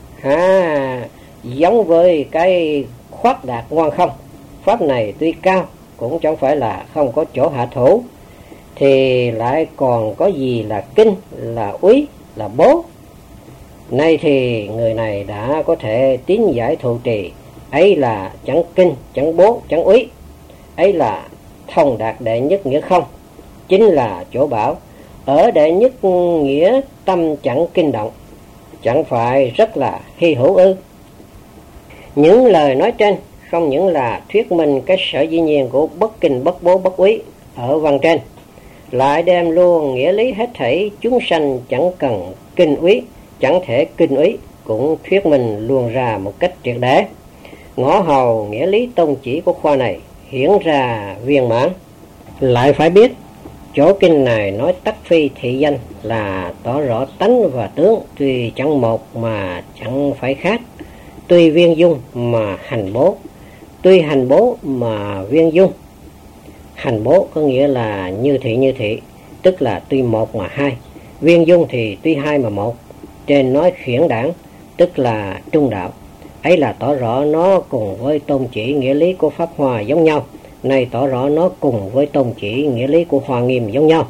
à, giống với cái khoát đạt ngoan không. Pháp này tuy cao cũng chẳng phải là không có chỗ hạ thủ, thì lại còn có gì là kinh, là úy, là bố. Nay thì người này đã có thể tín giải thụ trì, ấy là chẳng kinh, chẳng bố, chẳng úy, ấy là thông đạt đệ nhất nghĩa không. Chính là chỗ bảo ở đệ nhất nghĩa tâm chẳng kinh động, chẳng phải rất là hy hữu ư? Những lời nói trên không những là thuyết minh cái sở dĩ nhiên của bất kinh, bất bố, bất úy ở văn trên, lại đem luôn nghĩa lý hết thảy chúng sanh chẳng cần kinh úy, chẳng thể kinh úy, cũng thuyết minh luôn ra một cách triệt để. Ngõ hầu nghĩa lý tôn chỉ của khoa này hiển ra viên mãn. Lại phải biết chỗ kinh này nói tắc phi thị danh là tỏ rõ tánh và tướng tuy chẳng một mà chẳng phải khác, tuy viên dung mà hành bố, tuy hành bố mà viên dung. Hành bố có nghĩa là như thị như thị, tức là tuy một mà hai. Viên dung thì tuy hai mà một. Trên nói khiển đảng, tức là trung đạo. Ấy là tỏ rõ nó cùng với tôn chỉ nghĩa lý của Pháp Hoa giống nhau. Này tỏ rõ nó cùng với tôn chỉ nghĩa lý của Hoa Nghiêm giống nhau.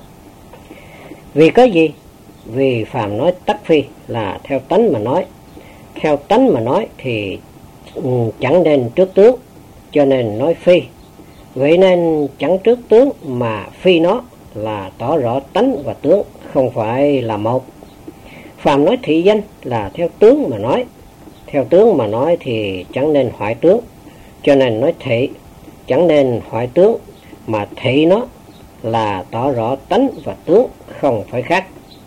Vì có gì? Vì phàm nói tắc phi là theo tánh mà nói. Theo tánh mà nói thì chẳng nên trước tướng, cho nên nói phi. Vậy nên chẳng trước tướng mà phi nó là tỏ rõ tánh và tướng không phải là một. Phàm nói thị danh là theo tướng mà nói, theo tướng mà nói thì chẳng nên hoại tướng, cho nên nói thị chẳng nên hoại tướng, mà thị nó là tỏ rõ tánh và tướng không phải khác.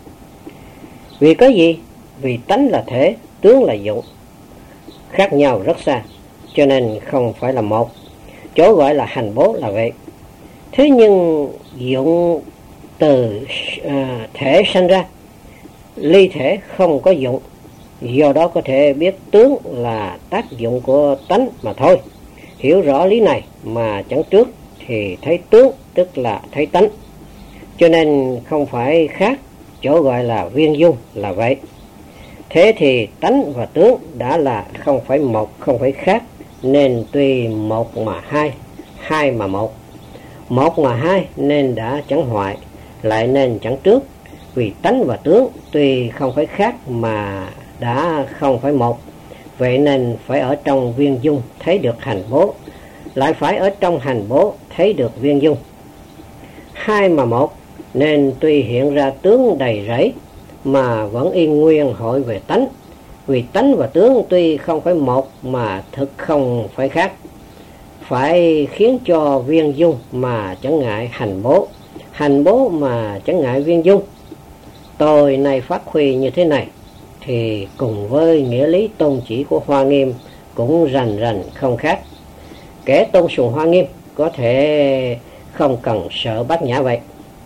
Vì có gì? Vì tánh là thể, tướng là dụng, khác nhau rất xa, cho nên không phải là một. Chỗ gọi là hành bố là vậy. Thế nhưng dụng từ à, thể sanh ra, ly thể không có dụng, do đó có thể biết tướng là tác dụng của tánh mà thôi. Hiểu rõ lý này mà chẳng trước thì thấy tướng tức là thấy tánh, cho nên không phải khác. Chỗ gọi là viên dung là vậy. Thế thì tánh và tướng đã là không phải một, không phải khác, nên tuy một mà hai, hai mà một. Một mà hai nên đã chẳng hoại, lại nên chẳng trước. Vì tánh và tướng tuy không phải khác mà đã không phải một. Vậy nên phải ở trong viên dung thấy được hành bố, lại phải ở trong hành bố thấy được viên dung. Hai mà một nên tuy hiện ra tướng đầy rẫy mà vẫn yên nguyên hội về tánh. Vì tánh và tướng tuy không phải một mà thực không phải khác. Phải khiến cho viên dung mà chẳng ngại hành bố, hành bố mà chẳng ngại viên dung. Tôi nay phát huy như thế này thì cùng với nghĩa lý tôn chỉ của Hoa Nghiêm cũng rành rành không khác. Kẻ tôn sùng Hoa Nghiêm có thể không cần sợ Bát Nhã vậy.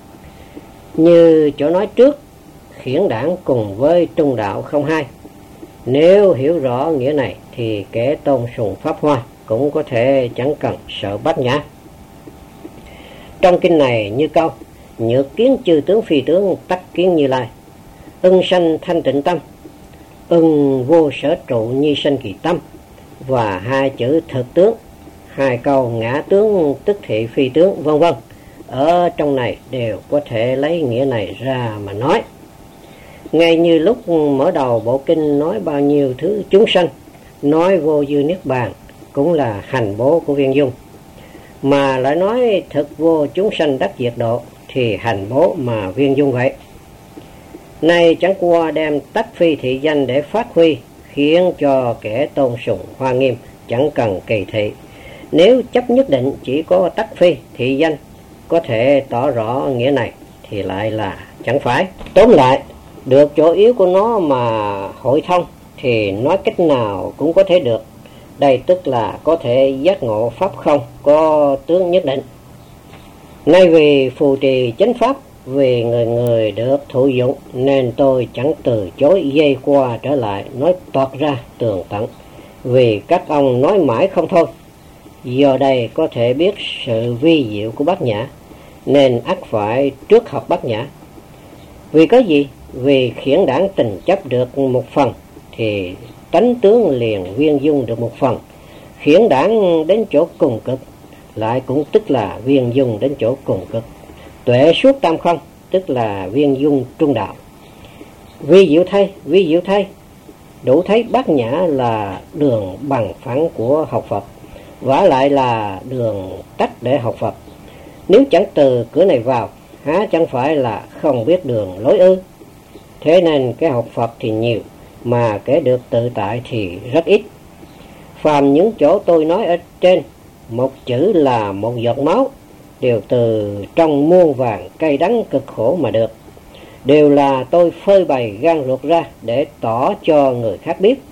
Như chỗ nói trước, khiển đảng cùng với trung đạo không hai. Nếu hiểu rõ nghĩa này thì kẻ tôn sùng Pháp Hoa cũng có thể chẳng cần sợ Bát Nhã. Trong kinh này như câu: nhược kiến chư tướng phi tướng, tắc kiến Như Lai. Ưng sanh thanh tịnh tâm, ưng vô sở trụ nhi sanh kỳ tâm. Và hai chữ thực tướng, hai câu ngã tướng tức thị phi tướng, vân vân, ở trong này đều có thể lấy nghĩa này ra mà nói. Ngay như lúc mở đầu bộ kinh nói bao nhiêu thứ chúng sanh, nói vô dư niết bàn cũng là hành bố của viên dung, mà lại nói thực vô chúng sanh đắc diệt độ thì hành bố mà viên dung vậy. Nay chẳng qua đem tắc phi thị danh để phát huy, khiến cho kẻ tôn sùng Hoa Nghiêm chẳng cần kỳ thị. Nếu chấp nhất định chỉ có tắc phi thị danh có thể tỏ rõ nghĩa này thì lại là chẳng phải. Tóm lại, được chỗ yếu của nó mà hội thông thì nói cách nào cũng có thể được. Đây tức là có thể giác ngộ pháp không có tướng nhất định. Nay vì phù trì chánh pháp, vì người người được thụ dụng, nên tôi chẳng từ chối dây qua trở lại nói toạc ra tường tận. Vì các ông nói mãi không thôi. Do đây có thể biết sự vi diệu của Bát Nhã, nên ắt phải trước học Bát Nhã. Vì có gì? Vì khiển đảng tình chấp được một phần thì tánh tướng liền viên dung được một phần. Khiển đảng đến chỗ cùng cực lại cũng tức là viên dung đến chỗ cùng cực. Tuệ suốt tam không tức là viên dung trung đạo. Vi diệu thay, vi diệu thay, đủ thấy Bát Nhã là đường bằng phẳng của học Phật, vả lại là đường tắt để học Phật. Nếu chẳng từ cửa này vào, há chẳng phải là không biết đường lối ư? Thế nên cái học Phật thì nhiều, mà kẻ được tự tại thì rất ít. Phàm những chỗ tôi nói ở trên, một chữ là một giọt máu, đều từ trong muôn vàng cay đắng cực khổ mà được. Đều là tôi phơi bày gan ruột ra để tỏ cho người khác biết.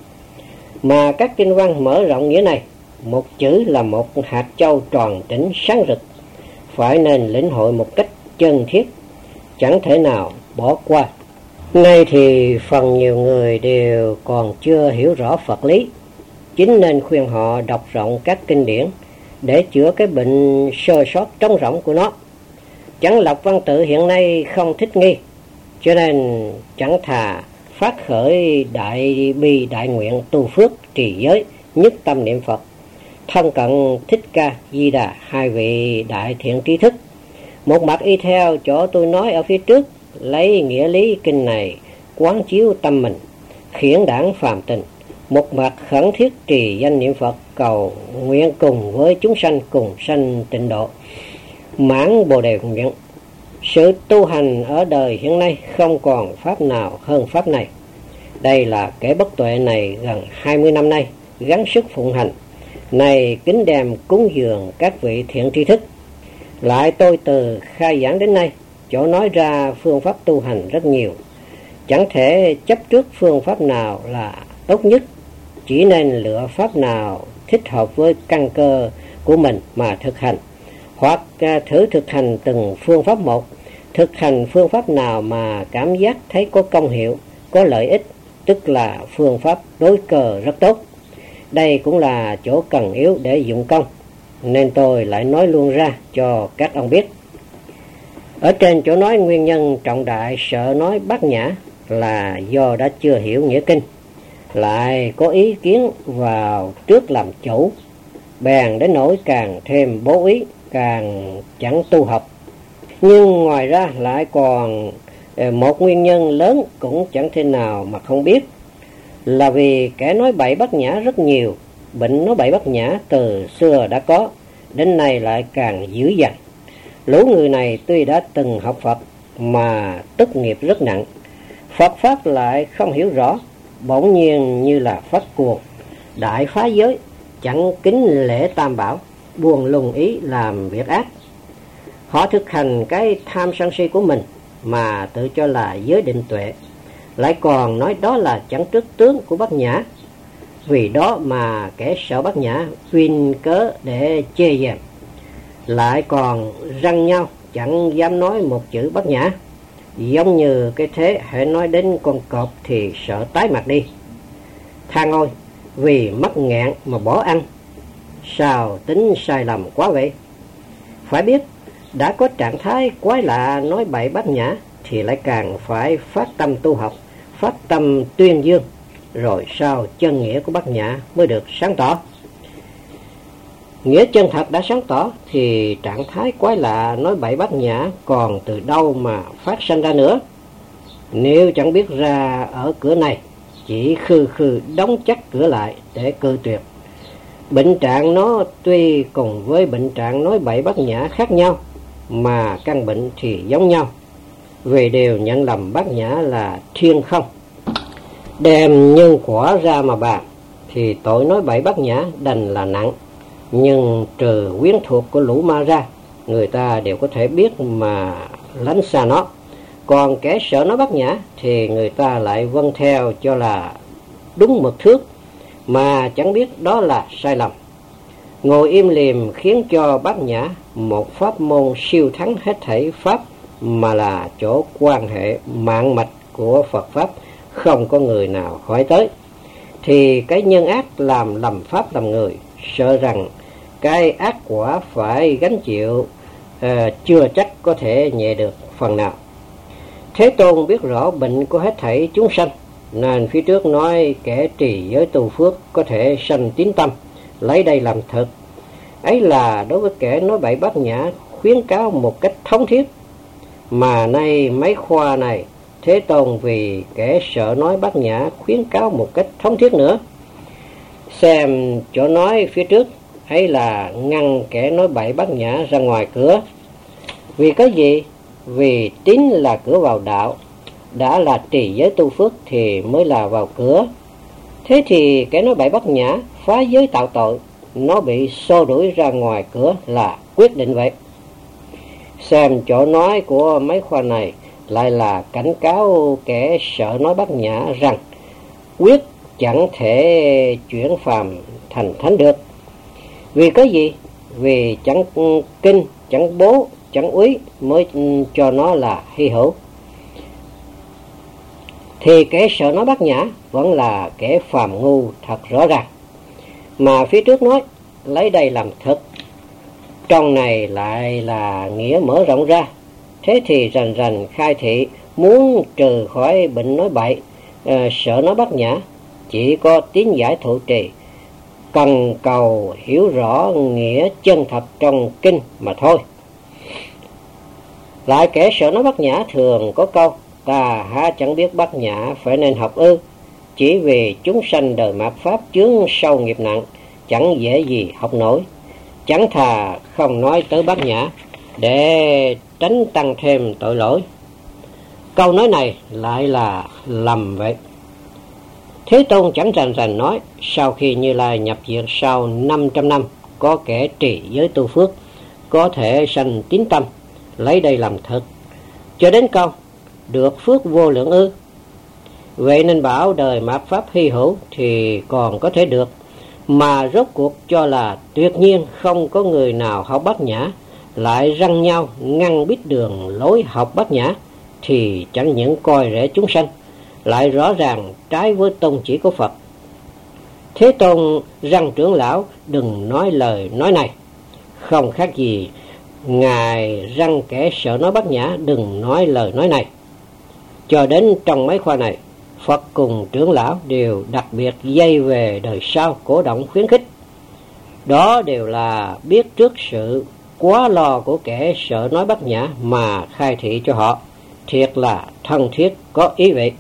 Mà các kinh văn mở rộng nghĩa này, một chữ là một hạt châu tròn trĩnh sáng rực, phải nên lĩnh hội một cách chân thiết, chẳng thể nào bỏ qua. Nay thì phần nhiều người đều còn chưa hiểu rõ Phật lý, chính nên khuyên họ đọc rộng các kinh điển để chữa cái bệnh sơ sót trống rỗng của nó. Chẳng lọc văn tự hiện nay không thích nghi, cho nên chẳng thà phát khởi đại bi đại nguyện tu phước trì giới, nhất tâm niệm Phật, thân cận Thích Ca Di Đà hai vị đại thiện trí thức. Một mặt y theo chỗ tôi nói ở phía trước, lấy nghĩa lý kinh này quán chiếu tâm mình, khiển đảng phàm tình, một mặt khẩn thiết trì danh niệm Phật, cầu nguyện cùng với chúng sanh cùng sanh tịnh độ, mãn bồ đề nguyện. Sự tu hành ở đời hiện nay không còn pháp nào hơn pháp này. Đây là kẻ bất tuệ này gần hai mươi năm nay gắng sức phụng hành, này kính đem cúng dường các vị thiện tri thức. Lại tôi từ khai giảng đến nay, chỗ nói ra phương pháp tu hành rất nhiều, chẳng thể chấp trước phương pháp nào là tốt nhất, chỉ nên lựa pháp nào thích hợp với căn cơ của mình mà thực hành, hoặc thử thực hành từng phương pháp một. Thực hành phương pháp nào mà cảm giác thấy có công hiệu, có lợi ích, tức là phương pháp đối cơ rất tốt. Đây cũng là chỗ cần yếu để dụng công, nên tôi lại nói luôn ra cho các ông biết. Ở trên chỗ nói nguyên nhân trọng đại sợ nói bát nhã là do đã chưa hiểu nghĩa kinh, lại có ý kiến vào trước làm chủ, bèn đến nỗi càng thêm bố ý, càng chẳng tu học. Nhưng ngoài ra lại còn một nguyên nhân lớn cũng chẳng thể nào mà không biết, là vì kẻ nói bậy bát nhã rất nhiều. Bệnh nói bậy bát nhã từ xưa đã có, đến nay lại càng dữ dằn. Lũ người này tuy đã từng học Phật mà tức nghiệp rất nặng, Phật pháp lại không hiểu rõ, bỗng nhiên như là phát cuồng, đại phá giới, chẳng kính lễ tam bảo, buồn lùng ý làm việc ác. Họ thực hành cái tham sân si của mình mà tự cho là giới định tuệ, lại còn nói đó là chẳng trước tướng của bát nhã. Vì đó mà kẻ sợ bát nhã vin cớ để chê dèm, lại còn răng nhau chẳng dám nói một chữ bát nhã. Giống như cái thế hễ nói đến con cọp thì sợ tái mặt đi. Than ôi, vì mắc nghẹn mà bỏ ăn, sao tính sai lầm quá vậy. Phải biết, đã có trạng thái quái lạ nói bậy bát nhã thì lại càng phải phát tâm tu học, phát tâm tuyên dương, rồi sau chân nghĩa của bát nhã mới được sáng tỏ. Nghĩa chân thật đã sáng tỏ thì trạng thái quái lạ nói bậy bát nhã còn từ đâu mà phát sanh ra nữa. Nếu chẳng biết ra ở cửa này, chỉ khư khư đóng chắc cửa lại để cự tuyệt. Bệnh trạng nó tuy cùng với bệnh trạng nói bậy bát nhã khác nhau, mà căn bệnh thì giống nhau, vì đều nhận lầm bát nhã là thiên không. Đem nhân quả ra mà bàn thì tội nói bậy bát nhã đành là nặng, nhưng trừ quyến thuộc của lũ ma ra, người ta đều có thể biết mà lánh xa nó. Còn kẻ sợ nói bát nhã thì người ta lại vâng theo cho là đúng mực thước, mà chẳng biết đó là sai lầm. Ngồi im lìm khiến cho bát nhã một pháp môn siêu thắng hết thảy pháp, mà là chỗ quan hệ mạng mạch của Phật pháp không có người nào hỏi tới. Thì cái nhân ác làm lầm pháp làm người, sợ rằng cái ác quả phải gánh chịu, à, chưa chắc có thể nhẹ được phần nào. Thế Tôn biết rõ bệnh của hết thảy chúng sanh, nên phía trước nói kẻ trì giới tu phước có thể sanh tín tâm, lấy đây làm thực. Ấy là đối với kẻ nói bậy bát nhã khuyến cáo một cách thống thiết. Mà nay mấy khoa này, Thế Tôn vì kẻ sợ nói bát nhã khuyến cáo một cách thống thiết nữa. Xem chỗ nói phía trước, ấy là ngăn kẻ nói bậy bát nhã ra ngoài cửa. Vì cái gì? Vì tín là cửa vào đạo, đã là trì giới tu phước thì mới là vào cửa. Thế thì kẻ nói bậy bát nhã phá giới tạo tội, nó bị xô đuổi ra ngoài cửa là quyết định vậy. Xem chỗ nói của mấy khoa này lại là cảnh cáo kẻ sợ nói bát nhã rằng quyết chẳng thể chuyển phàm thành thánh được. Vì cái gì? Vì chẳng kinh, chẳng bố, chẳng úy mới cho nó là hy hữu. Thì kẻ sợ nói bát nhã vẫn là kẻ phàm ngu thật rõ ràng. Mà phía trước nói lấy đây làm thực, trong này lại là nghĩa mở rộng ra. Thế thì rành rành khai thị muốn trừ khỏi bệnh nói bậy, à, sợ nói bát nhã, chỉ có tín giải thụ trì, cần cầu hiểu rõ nghĩa chân thật trong kinh mà thôi. Lại kẻ sợ nói bát nhã thường có câu: ta há chẳng biết bát nhã phải nên học ư? chỉ vì chúng sanh đời mạt Pháp chướng sâu nghiệp nặng, chẳng dễ gì học nổi. Chẳng thà không nói tới Bát Nhã để tránh tăng thêm tội lỗi. Câu nói này lại là lầm vậy. Thế Tôn chẳng rành rành nói, sau khi Như Lai nhập diệt sau năm trăm năm, có kẻ trì giới tu phước, có thể sanh tín tâm, lấy đây làm thực, cho đến câu được phước vô lượng ư. Vậy nên bảo đời mạt Pháp hy hữu thì còn có thể được, mà rốt cuộc cho là tuyệt nhiên không có người nào học Bát Nhã, lại răng nhau ngăn biết đường lối học Bát Nhã, thì chẳng những coi rẻ chúng sanh, lại rõ ràng trái với tôn chỉ của Phật. Thế Tôn răng trưởng lão đừng nói lời nói này, không khác gì Ngài răng kẻ sợ nói Bát Nhã đừng nói lời nói này. Cho đến trong mấy khoa này, Phật cùng trưởng lão đều đặc biệt dây về đời sau, cổ động khuyến khích. Đó đều là biết trước sự quá lo của kẻ sợ nói Bát Nhã mà khai thị cho họ, thiệt là thân thiết có ý vị.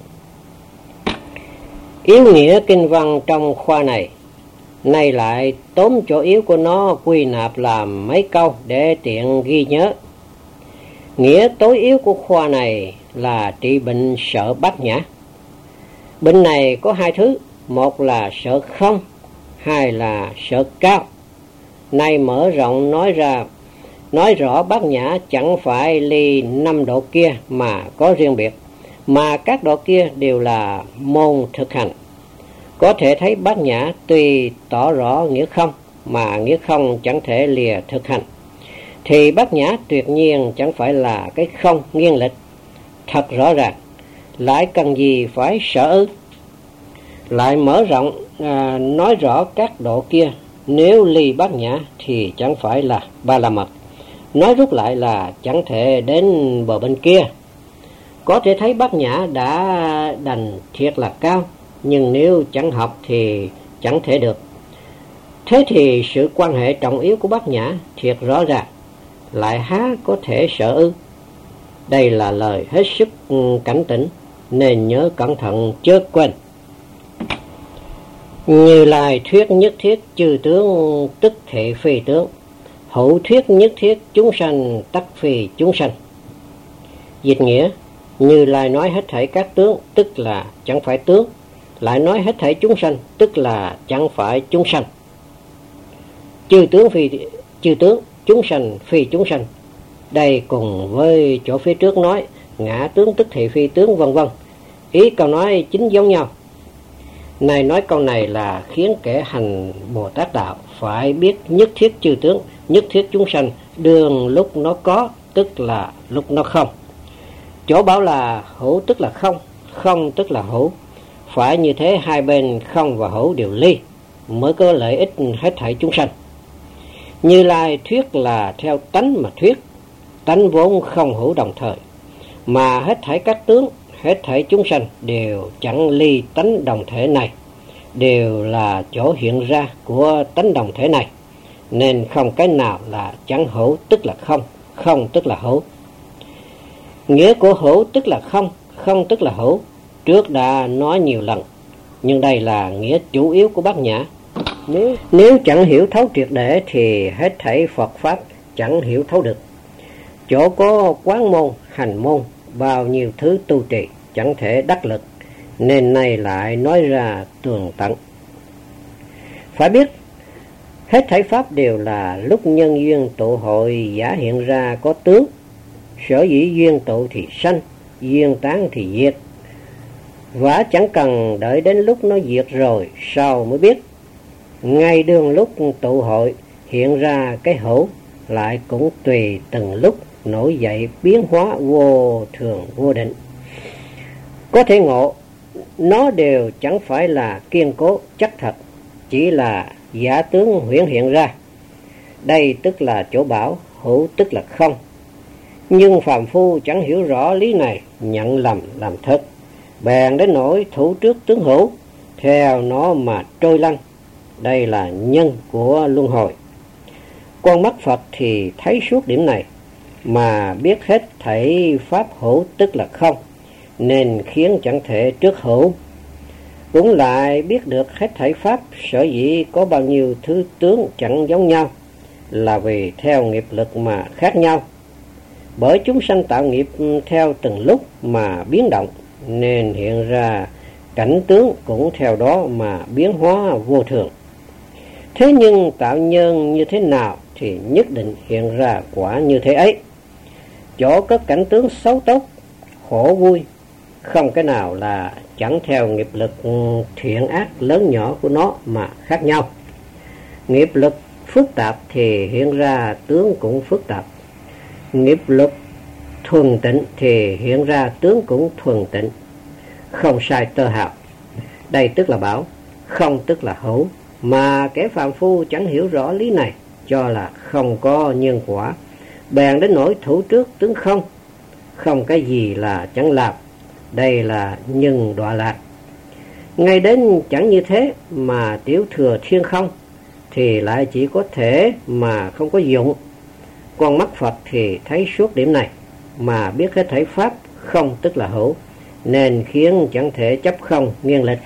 Yếu nghĩa kinh văn trong khoa này, nay lại tóm chỗ yếu của nó quy nạp làm mấy câu để tiện ghi nhớ. Nghĩa tối yếu của khoa này là trị bệnh sợ Bát Nhã. Bệnh này có hai thứ, một là sợ không, hai là sợ cao. Nay mở rộng nói ra, nói rõ Bát Nhã chẳng phải ly năm độ kia mà có riêng biệt, mà các độ kia đều là môn thực hành. Có thể thấy Bát Nhã tuy tỏ rõ nghĩa không, mà nghĩa không chẳng thể lìa thực hành, thì Bát Nhã tuyệt nhiên chẳng phải là cái không nghiêng lịch, thật rõ ràng, lại cần gì phải sợ ư? Lại mở rộng à, nói rõ các độ kia, nếu ly Bát Nhã thì chẳng phải là Ba La Mật, nói rút lại là chẳng thể đến bờ bên kia. Có thể thấy Bát Nhã đã đành thiệt là cao, nhưng nếu chẳng học thì chẳng thể được. Thế thì sự quan hệ trọng yếu của Bát Nhã thiệt rõ ràng, lại há có thể sợ ư? Đây là lời hết sức cảnh tỉnh, nên nhớ cẩn thận chớ quên. Như Lai thuyết nhất thiết chư tướng tức thị phi tướng, hữu thuyết nhất thiết chúng sanh tắc phi chúng sanh. Dịch nghĩa, Như Lai nói hết thảy các tướng tức là chẳng phải tướng, lại nói hết thảy chúng sanh tức là chẳng phải chúng sanh. Chư tướng phi chư tướng, chúng sanh phi chúng sanh. Đây cùng với chỗ phía trước nói ngã tướng tức thị phi tướng vân vân, ý câu nói chính giống nhau. Này nói câu này là khiến kẻ hành Bồ Tát đạo phải biết nhất thiết chư tướng, nhất thiết chúng sanh, đường lúc nó có tức là lúc nó không. Chỗ bảo là hữu tức là không, không tức là hữu, phải như thế hai bên không và hữu đều ly, mới có lợi ích hết thảy chúng sanh. Như Lai thuyết là theo tánh mà thuyết, tánh vốn không hữu đồng thời, mà hết thảy các tướng, hết thảy chúng sanh đều chẳng ly tánh đồng thể này, đều là chỗ hiện ra của tánh đồng thể này, nên không cái nào là chẳng hữu tức là không, không tức là hữu. Nghĩa của hữu tức là không, không tức là hữu, trước đã nói nhiều lần, nhưng đây là nghĩa chủ yếu của Bát Nhã. Nếu, nếu chẳng hiểu thấu triệt để thì hết thảy Phật Pháp chẳng hiểu thấu được. Chỗ có quán môn, hành môn, bao nhiêu thứ tu trì chẳng thể đắc lực, nên nay lại nói ra tường tận. Phải biết, hết thảy Pháp đều là lúc nhân duyên tụ hội giả hiện ra có tướng, sở dĩ duyên tụ thì sanh, duyên tán thì diệt. Và chẳng cần đợi đến lúc nó diệt rồi sau mới biết. Ngay đương lúc tụ hội hiện ra cái hữu, lại cũng tùy từng lúc nổi dậy biến hóa vô thường vô định. Có thể ngộ, nó đều chẳng phải là kiên cố chắc thật, chỉ là giả tướng huyễn hiện ra. Đây tức là chỗ bảo hữu tức là không. Nhưng phàm phu chẳng hiểu rõ lý này, nhận lầm làm thật, bèn đến nỗi thủ trước tướng hữu, theo nó mà trôi lăn. Đây là nhân của luân hồi. Con mắt Phật thì thấy suốt điểm này, mà biết hết thảy Pháp hữu tức là không, nên khiến chẳng thể trước hữu. cũng lại biết được hết thảy pháp sở dĩ có bao nhiêu thứ tướng chẳng giống nhau là vì theo nghiệp lực mà khác nhau. Bởi chúng sanh tạo nghiệp theo từng lúc mà biến động, nên hiện ra cảnh tướng cũng theo đó mà biến hóa vô thường. Thế nhưng tạo nhân như thế nào thì nhất định hiện ra quả như thế ấy. Chỗ có cảnh tướng xấu tốt, khổ vui, không cái nào là chẳng theo nghiệp lực thiện ác lớn nhỏ của nó mà khác nhau. Nghiệp lực phức tạp thì hiện ra tướng cũng phức tạp. Nghiệp lực thuần tịnh thì hiện ra tướng cũng thuần tịnh. Không sai tơ hào. Đây tức là bảo, không tức là hữu. Mà kẻ phàm phu chẳng hiểu rõ lý này, cho là không có nhân quả, bèn đến nỗi thủ trước tướng không. Không cái gì là chẳng làm. Đây là nhân đọa lạc. Ngay đến chẳng như thế mà tiểu thừa thiên không thì lại chỉ có thể mà không có dụng. Con mắt Phật thì thấy suốt điểm này, mà biết hết thảy pháp không tức là hữu, nên khiến chẳng thể chấp không nghiêng lịch.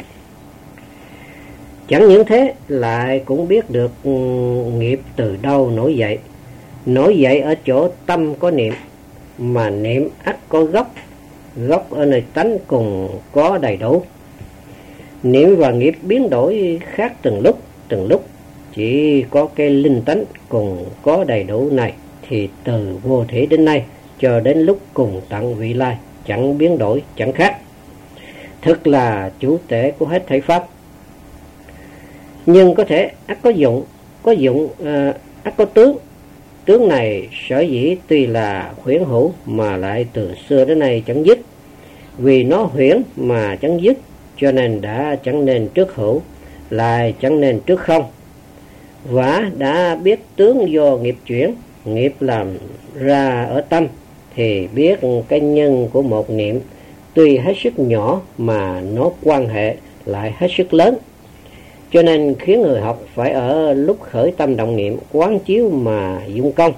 Chẳng những thế, lại cũng biết được nghiệp từ đâu nổi dậy. Nổi dậy ở chỗ tâm có niệm, mà niệm ắt có gốc. Gốc ở nơi tánh cùng có đầy đủ. Niệm và nghiệp biến đổi khác từng lúc, từng lúc. Chỉ có cái linh tánh cùng có đầy đủ này thì từ vô thủy đến nay cho đến lúc cùng tận vị lai chẳng biến đổi, chẳng khác. Thực là chủ tể của hết thảy pháp. Nhưng có thể ắt có dụng, có dụng à, ắt có tướng. Tướng này sở dĩ tuy là huyễn hữu mà lại từ xưa đến nay chẳng dứt. Vì nó huyễn mà chẳng dứt, cho nên đã chẳng nên trước hữu, lại chẳng nên trước không. Và đã biết tướng do nghiệp chuyển, nghiệp làm ra ở tâm, thì biết cái nhân của một niệm tuy hết sức nhỏ mà nó quan hệ lại hết sức lớn. Cho nên khiến người học phải ở lúc khởi tâm động niệm quán chiếu mà dụng công.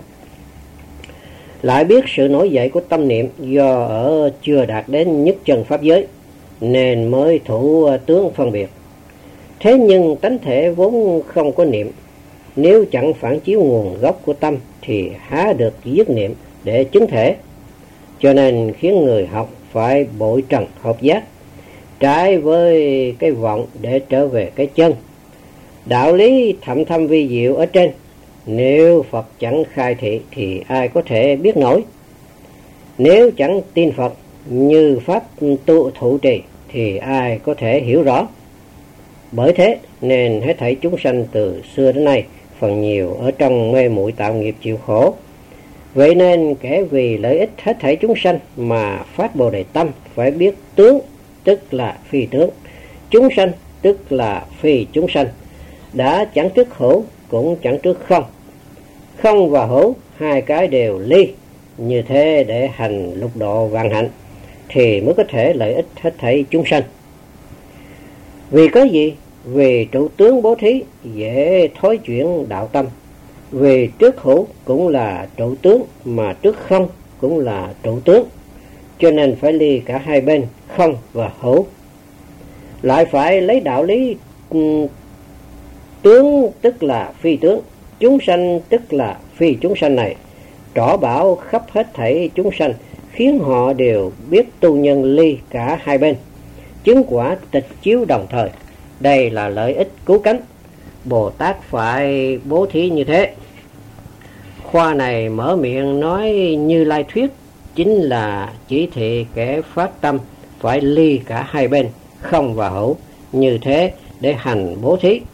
Lại biết sự nổi dậy của tâm niệm do ở chưa đạt đến nhất chân pháp giới, nên mới thủ tướng phân biệt. Thế nhưng tánh thể vốn không có niệm, nếu chẳng phản chiếu nguồn gốc của tâm thì há được dứt niệm để chứng thể. Cho nên khiến người học phải bội trần hợp giác, trái với cái vọng để trở về cái chân. Đạo lý thậm thâm vi diệu ở trên, nếu Phật chẳng khai thị thì ai có thể biết nổi. Nếu chẳng tin Phật như pháp tu thụ trì thì ai có thể hiểu rõ. Bởi thế nên hết thảy chúng sanh từ xưa đến nay phần nhiều ở trong mê muội tạo nghiệp chịu khổ. Vậy nên kẻ vì lợi ích hết thảy chúng sanh mà phát Bồ Đề tâm phải biết tướng tức là phi tướng, chúng sanh tức là phi chúng sanh. Đã chẳng trước hữu cũng chẳng trước không. Không và hữu hai cái đều ly. Như thế để hành lục độ vạn hạnh thì mới có thể lợi ích hết thảy chúng sanh. Vì có gì? Vì trụ tướng bố thí dễ thối chuyển đạo tâm. Vì trước hữu cũng là trụ tướng, mà trước không cũng là trụ tướng. Cho nên phải ly cả hai bên, không và hữu. Lại phải lấy đạo lý um, tướng tức là phi tướng, chúng sanh tức là phi chúng sanh này, trỏ bảo khắp hết thảy chúng sanh, khiến họ đều biết tu nhân ly cả hai bên, chứng quả tịch chiếu đồng thời. Đây là lợi ích cứu cánh. Bồ Tát phải bố thí như thế. Khoa này mở miệng nói Như Lai thuyết, chính là chỉ thị kẻ phát tâm phải ly cả hai bên, không và hữu, như thế để hành bố thí.